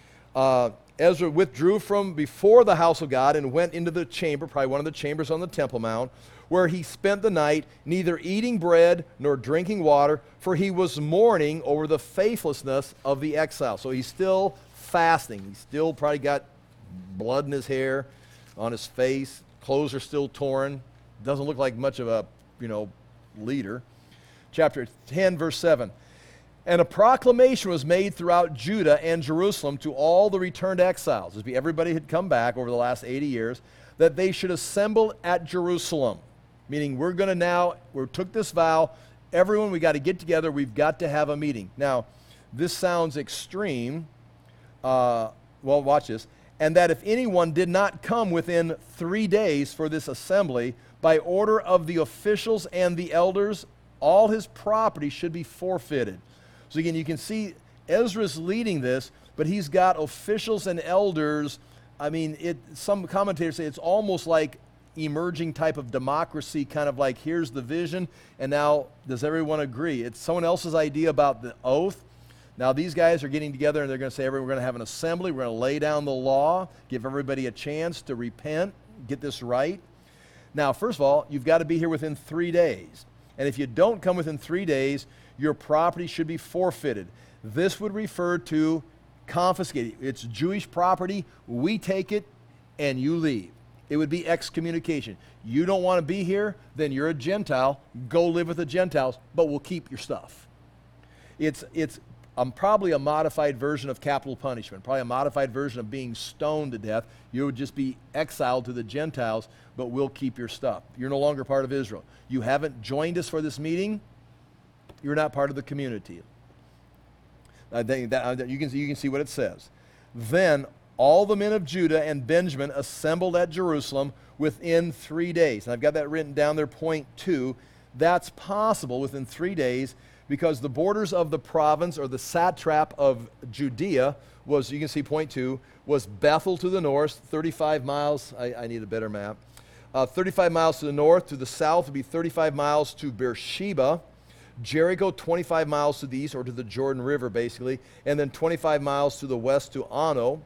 Ezra withdrew from before the house of God and went into the chamber, probably one of the chambers on the Temple Mount, where he spent the night, neither eating bread nor drinking water, for he was mourning over the faithlessness of the exile. So he's still fasting. He's still probably got blood in his hair, on his face. Clothes are still torn. Doesn't look like much of a, leader. Chapter 10, verse 7. And a proclamation was made throughout Judah and Jerusalem to all the returned exiles, as everybody had come back over the last 80 years, that they should assemble at Jerusalem. Meaning we took this vow, everyone, we got to get together, we've got to have a meeting. Now, this sounds extreme. Well, watch this. And that if anyone did not come within 3 days for this assembly, by order of the officials and the elders, all his property should be forfeited. So again, you can see Ezra's leading this, but he's got officials and elders. I mean, some commentators say it's almost like emerging type of democracy, kind of like here's the vision, and now does everyone agree? It's someone else's idea about the oath. Now these guys are getting together and they're going to say, we're going to have an assembly, we're going to lay down the law, give everybody a chance to repent, get this right. Now, first of all, you've got to be here within 3 days. And if you don't come within 3 days, your property should be forfeited. This would refer to confiscated. It's Jewish property, we take it, and you leave. It would be excommunication. You don't want to be here, then you're a Gentile. Go live with the Gentiles, but we'll keep your stuff. It's probably a modified version of capital punishment, probably a modified version of being stoned to death. You would just be exiled to the Gentiles, but we'll keep your stuff. You're no longer part of Israel. You haven't joined us for this meeting. You're not part of the community. I think that you can see what it says. Then all the men of Judah and Benjamin assembled at Jerusalem within 3 days. And I've got that written down there, point 2. That's possible within 3 days because the borders of the province or the satrap of Judea was, you can see point 2, was Bethel to the north, 35 miles. I need a better map. 35 miles to the north. To the south would be 35 miles to Beersheba. Jericho, 25 miles to the east, or to the Jordan River, basically. And then 25 miles to the west to Ono.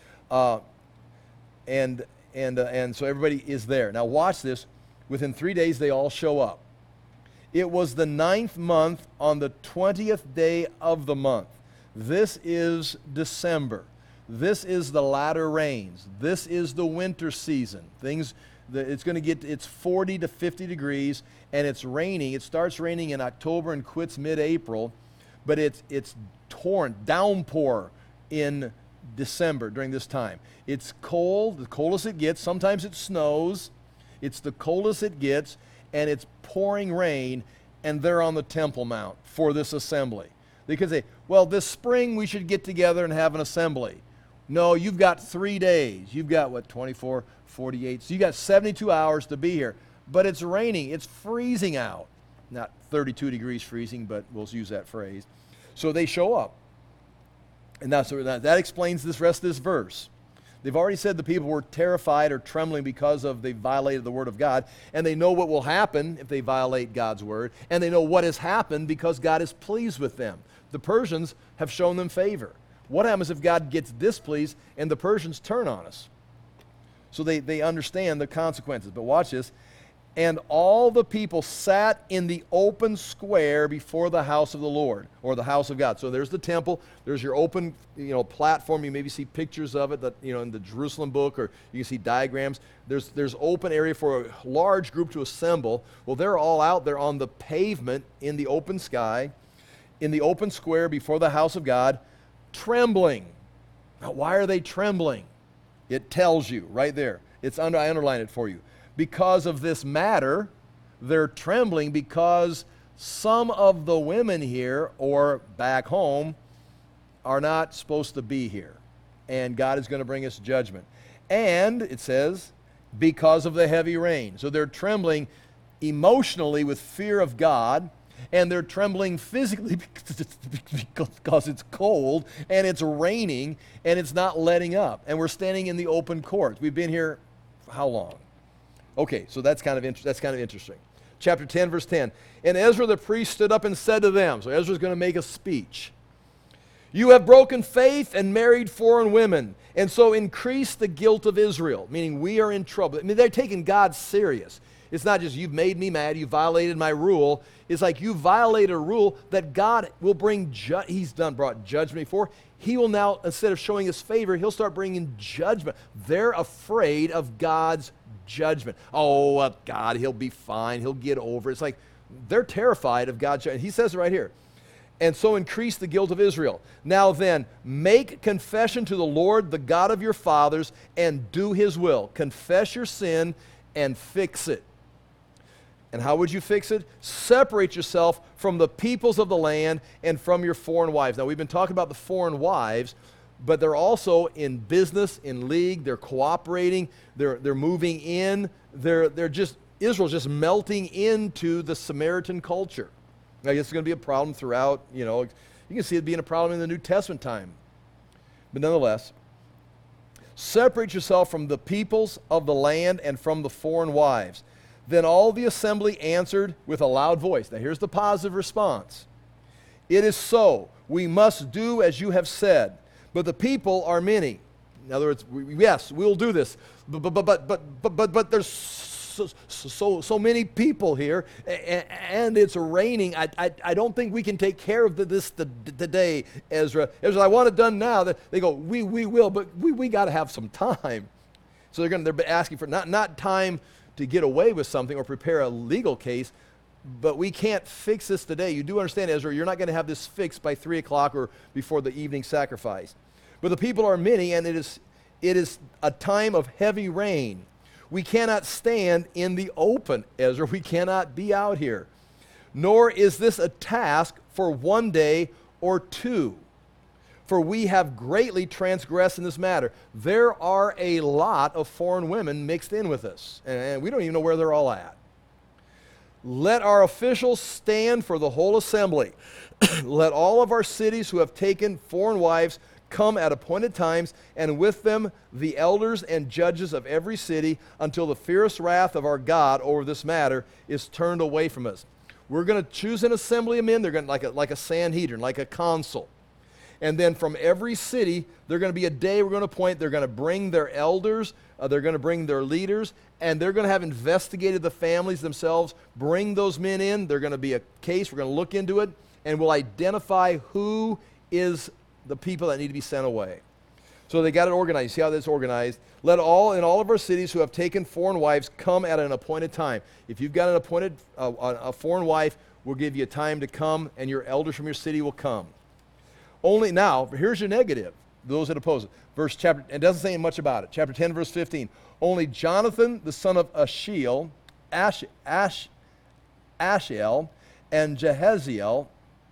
And so everybody is there. Now watch this. Within 3 days, they all show up. It was the 9th month on the 20th day of the month. This is December. This is the latter rains. This is the winter season. It's 40 to 50 degrees, and it's raining. It starts raining in October and quits mid-April, but it's downpour in December during this time. It's cold, the coldest it gets. Sometimes it snows. It's the coldest it gets, and it's pouring rain, and they're on the Temple Mount for this assembly. They could say, well, this spring we should get together and have an assembly. No, you've got 3 days. You've got, 24, 48. So you got 72 hours to be here. But it's raining. It's freezing out. Not 32 degrees freezing, but we'll use that phrase. So they show up. And that explains this rest of this verse. They've already said the people were terrified or trembling because they violated the word of God. And they know what will happen if they violate God's word. And they know what has happened because God is pleased with them. The Persians have shown them favor. What happens if God gets displeased and the Persians turn on us? So they understand the consequences. But watch this. And all the people sat in the open square before the house of the Lord, or the house of God. So there's the temple. There's your open, platform. You maybe see pictures of it, in the Jerusalem book, or you can see diagrams. There's open area for a large group to assemble. Well, they're all out there on the pavement in the open sky, in the open square before the house of God, trembling. Now, why are they trembling? It tells you right there. I underlined it for you. because of this matter. They're trembling because some of the women here or back home are not supposed to be here. And God is going to bring us judgment. And it says, because of the heavy rain. So they're trembling emotionally with fear of God, and they're trembling physically because it's cold and it's raining and it's not letting up. And we're standing in the open courts. We've been here how long? Okay, so that's kind of interesting. Chapter 10, verse 10. And Ezra the priest stood up and said to them, so Ezra's going to make a speech. You have broken faith and married foreign women, and so increased the guilt of Israel, meaning we are in trouble. I mean, they're taking God serious. It's not just you've made me mad, you violated my rule. It's like you violated a rule that God will bring, he's brought judgment before. He will now, instead of showing his favor, he'll start bringing judgment. They're afraid of God's judgment. Oh, God, he'll be fine. He'll get over it. It's like they're terrified of God's judgment. He says it right here. And so increase the guilt of Israel. Now then, make confession to the Lord, the God of your fathers, and do his will. Confess your sin and fix it. And how would you fix it? Separate yourself from the peoples of the land and from your foreign wives. Now, we've been talking about the foreign wives, but they're also in business, in league. They're cooperating. They're moving in. Israel's just melting into the Samaritan culture. I guess it's going to be a problem throughout, you can see it being a problem in the New Testament time. But nonetheless, separate yourself from the peoples of the land and from the foreign wives. Then all the assembly answered with a loud voice. Now here's the positive response. It is so. We must do as you have said. But the people are many. In other words, yes, we'll do this. But there's so many people here, and it's raining. I don't think we can take care of this today, Ezra. Ezra, I want it done now. They go, we will, but we got to have some time. So they're asking for not time to get away with something or prepare a legal case, but we can't fix this today. You do understand, Ezra, you're not going to have this fixed by 3 o'clock or before the evening sacrifice. But the people are many, and it is a time of heavy rain. We cannot stand in the open, Ezra. We cannot be out here. Nor is this a task for 1 day or 2. For we have greatly transgressed in this matter. There are a lot of foreign women mixed in with us, and we don't even know where they're all at. Let our officials stand for the whole assembly. Let all of our cities who have taken foreign wives come at appointed times, and with them the elders and judges of every city, until the fierce wrath of our God over this matter is turned away from us. We're going to choose an assembly of men. They're going to like a Sanhedrin, like a consul. And then from every city, they're going to be a day we're going to appoint. They're going to bring their elders. They're going to bring their leaders. And they're going to have investigated the families themselves. Bring those men in. They're going to be a case. We're going to look into it. And we'll identify who is the people that need to be sent away. So they got it organized. See how that's organized? Let all in all of our cities who have taken foreign wives come at an appointed time. If you've got an appointed a foreign wife, we'll give you a time to come, and your elders from your city will come. Only now, here's your negative, those that oppose it. It doesn't say much about it. Chapter 10, verse 15. Only Jonathan, the son of Ashiel, Ashiel, and Jahaziel,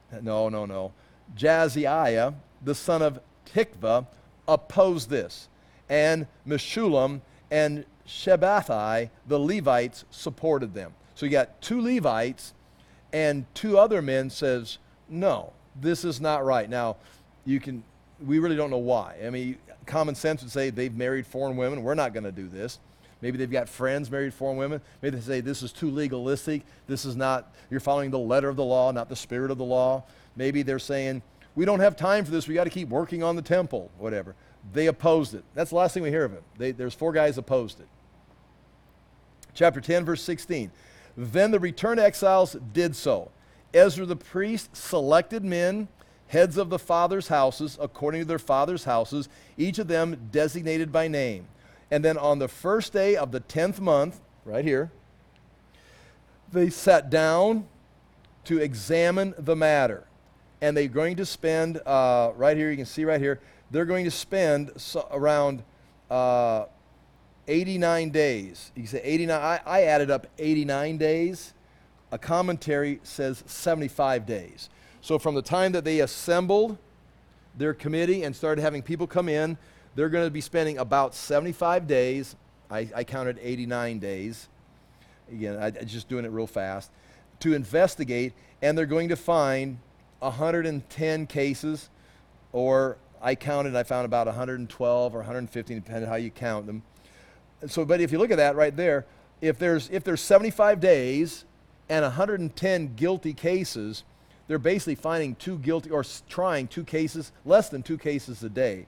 Jaziah, the son of Tikva, opposed this. And Meshullam and Shabbathai, the Levites, supported them. So you got 2 Levites, and 2 other men says, no, this is not right. Now, we really don't know why. I mean, common sense would say they've married foreign women. We're not going to do this. Maybe they've got friends married foreign women. Maybe they say this is too legalistic. This is not, you're following the letter of the law, not the spirit of the law. Maybe they're saying, we don't have time for this. We got to keep working on the temple, whatever. They opposed it. That's the last thing we hear of it. There's 4 guys opposed it. Chapter 10, verse 16. Then the returned exiles did so. Ezra the priest selected men, heads of the fathers' houses, according to their fathers' houses, each of them designated by name. And then on the first day of the 10th month, right here, they sat down to examine the matter. And they're going to spend, right here, you can see right here, they're going to spend around 89 days. You can say 89. I added up 89 days. A commentary says 75 days. So from the time that they assembled their committee and started having people come in, they're going to be spending about 75 days. I counted 89 days. Again, I'm just doing it real fast. To investigate, and they're going to find 110 cases, or I counted, I found about 112 or 115, depending on how you count them. So, but if you look at that right there, if there's 75 days and 110 guilty cases, they're basically finding two guilty, or trying two cases, less than two cases a day.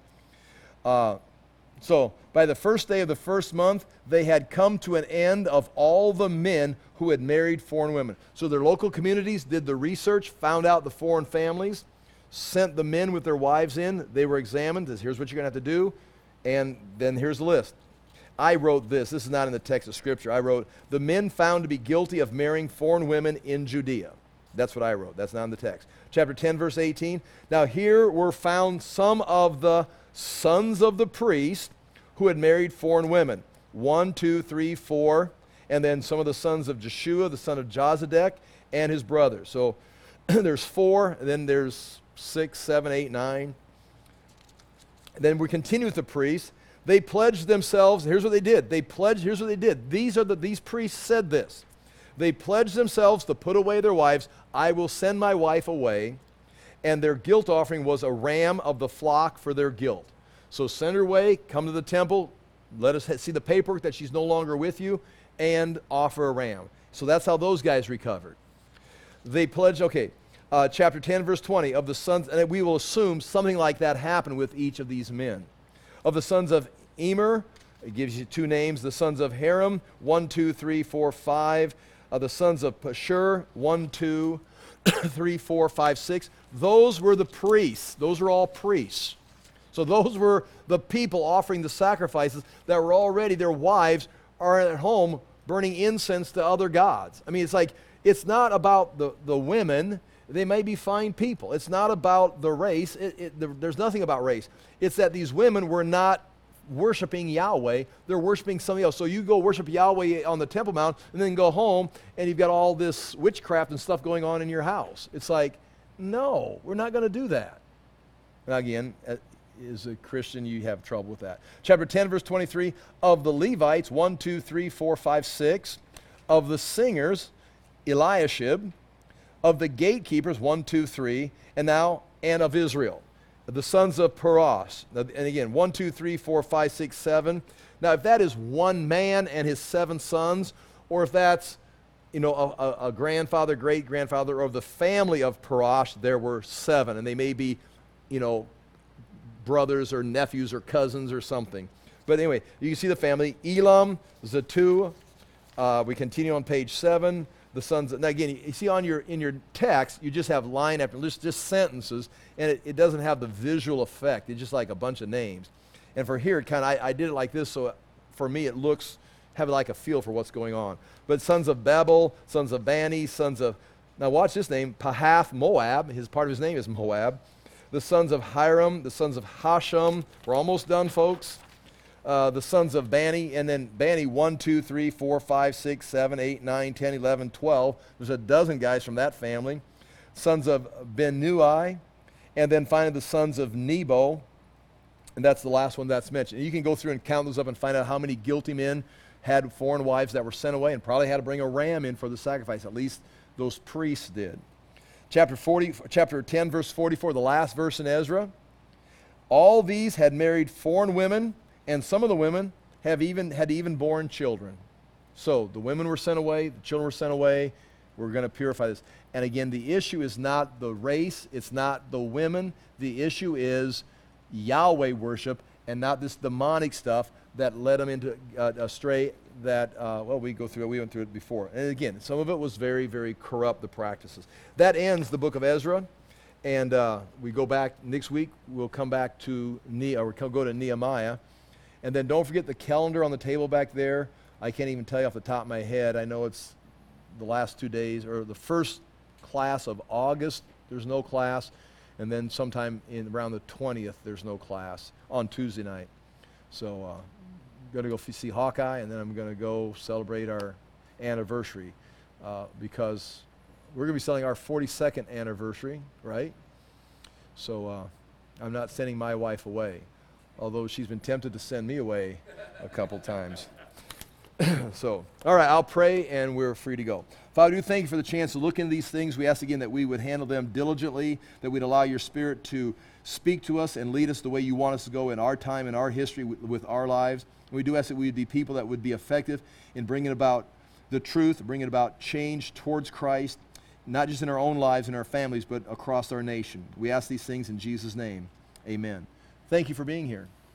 So by the first day of the first month, they had come to an end of all the men who had married foreign women. So their local communities did the research, found out the foreign families, sent the men with their wives in. They were examined. Here's what you're going to have to do. And then here's the list. I wrote this. This is not in the text of Scripture. I wrote, the men found to be guilty of marrying foreign women in Judea. That's what I wrote. That's not in the text. Chapter 10, verse 18. Now here were found some of the sons of the priest who had married foreign women. 1, 2, 3, 4. And then some of the sons of Jeshua, the son of Jozadak, and his brothers. So there's 4, and then there's 6, 7, 8, 9. And then we continue with the priests. They pledged themselves. Here's what they did. Here's what they did. These priests said this. They pledged themselves to put away their wives. I will send my wife away. And their guilt offering was a ram of the flock for their guilt. So send her away, come to the temple, let us see the paperwork that she's no longer with you, and offer a ram. So that's how those guys recovered. They pledged, chapter 10, verse 20, of the sons, and we will assume something like that happened with each of these men. Of the sons of Emer, it gives you two names, the sons of Haram, 1, 2, 3, 4, 5. The sons of Pashur, 1, 2, 3, 4, 5, 6. Those were the priests. Those are all priests. So those were the people offering the sacrifices that were already, their wives are at home burning incense to other gods. I mean, it's like, it's not about the women. They may be fine people. It's not about the race. There's nothing about race. It's that these women were not worshiping Yahweh. They're worshiping something else. So you go worship Yahweh on the Temple Mount and then go home and you've got all this witchcraft and stuff going on in your house. It's like, no, we're not going to do that. Now again, as a Christian, you have trouble with that. Chapter 10, verse 23, of the Levites, 1, 2, 3, 4, 5, 6. Of the singers, Eliashib. Of the gatekeepers, 1, 2, 3. And of Israel. The sons of Peros. And again, 1, 2, 3, 4, 5, 6, 7. Now, if that is one man and his 7 sons, or if that's, a grandfather, great-grandfather of the family of Peros, there were 7. And they may be, brothers or nephews or cousins or something. But anyway, you can see the family. Elam, Zatu. We continue on page 7. The sons. Now again, you see in your text, you just have line after just sentences, and it doesn't have the visual effect. It's just like a bunch of names. And for here, I did it like this, so for me it looks, have like a feel for what's going on. But sons of Babel, sons of Bani, now watch this name, Pahath Moab. Part of his name is Moab. The sons of Hiram, the sons of Hashem. We're almost done, folks. The sons of Bani, and then Bani, 1, 2, 3, 4, 5, 6, 7, 8, 9, 10, 11, 12. There's a dozen guys from that family. Sons of Benui, and then finally the sons of Nebo, and that's the last one that's mentioned. You can go through and count those up and find out how many guilty men had foreign wives that were sent away and probably had to bring a ram in for the sacrifice. At least those priests did. Chapter 10, verse 44, the last verse in Ezra. All these had married foreign women, and some of the women had even borne children. So the women were sent away, the children were sent away. We're going to purify this. And again, the issue is not the race, it's not the women. The issue is Yahweh worship and not this demonic stuff that led them into astray that, we went through it before. And again, some of it was very, very corrupt, the practices. That ends the book of Ezra. And we go back next week, we'll come back to go to Nehemiah. And then don't forget the calendar on the table back there. I can't even tell you off the top of my head. I know it's the last 2 days, or the first class of August, there's no class. And then sometime around the 20th, there's no class on Tuesday night. So going to go see Hawkeye, and then I'm going to go celebrate our anniversary because we're going to be celebrating our 42nd anniversary, right? So I'm not sending my wife away, although she's been tempted to send me away a couple times. So, all right, I'll pray and we're free to go. Father, we do thank you for the chance to look into these things. We ask again that we would handle them diligently, that we'd allow your Spirit to speak to us and lead us the way you want us to go in our time, in our history, with our lives. And we do ask that we would be people that would be effective in bringing about the truth, bringing about change towards Christ, not just in our own lives and our families, but across our nation. We ask these things in Jesus' name. Amen. Thank you for being here.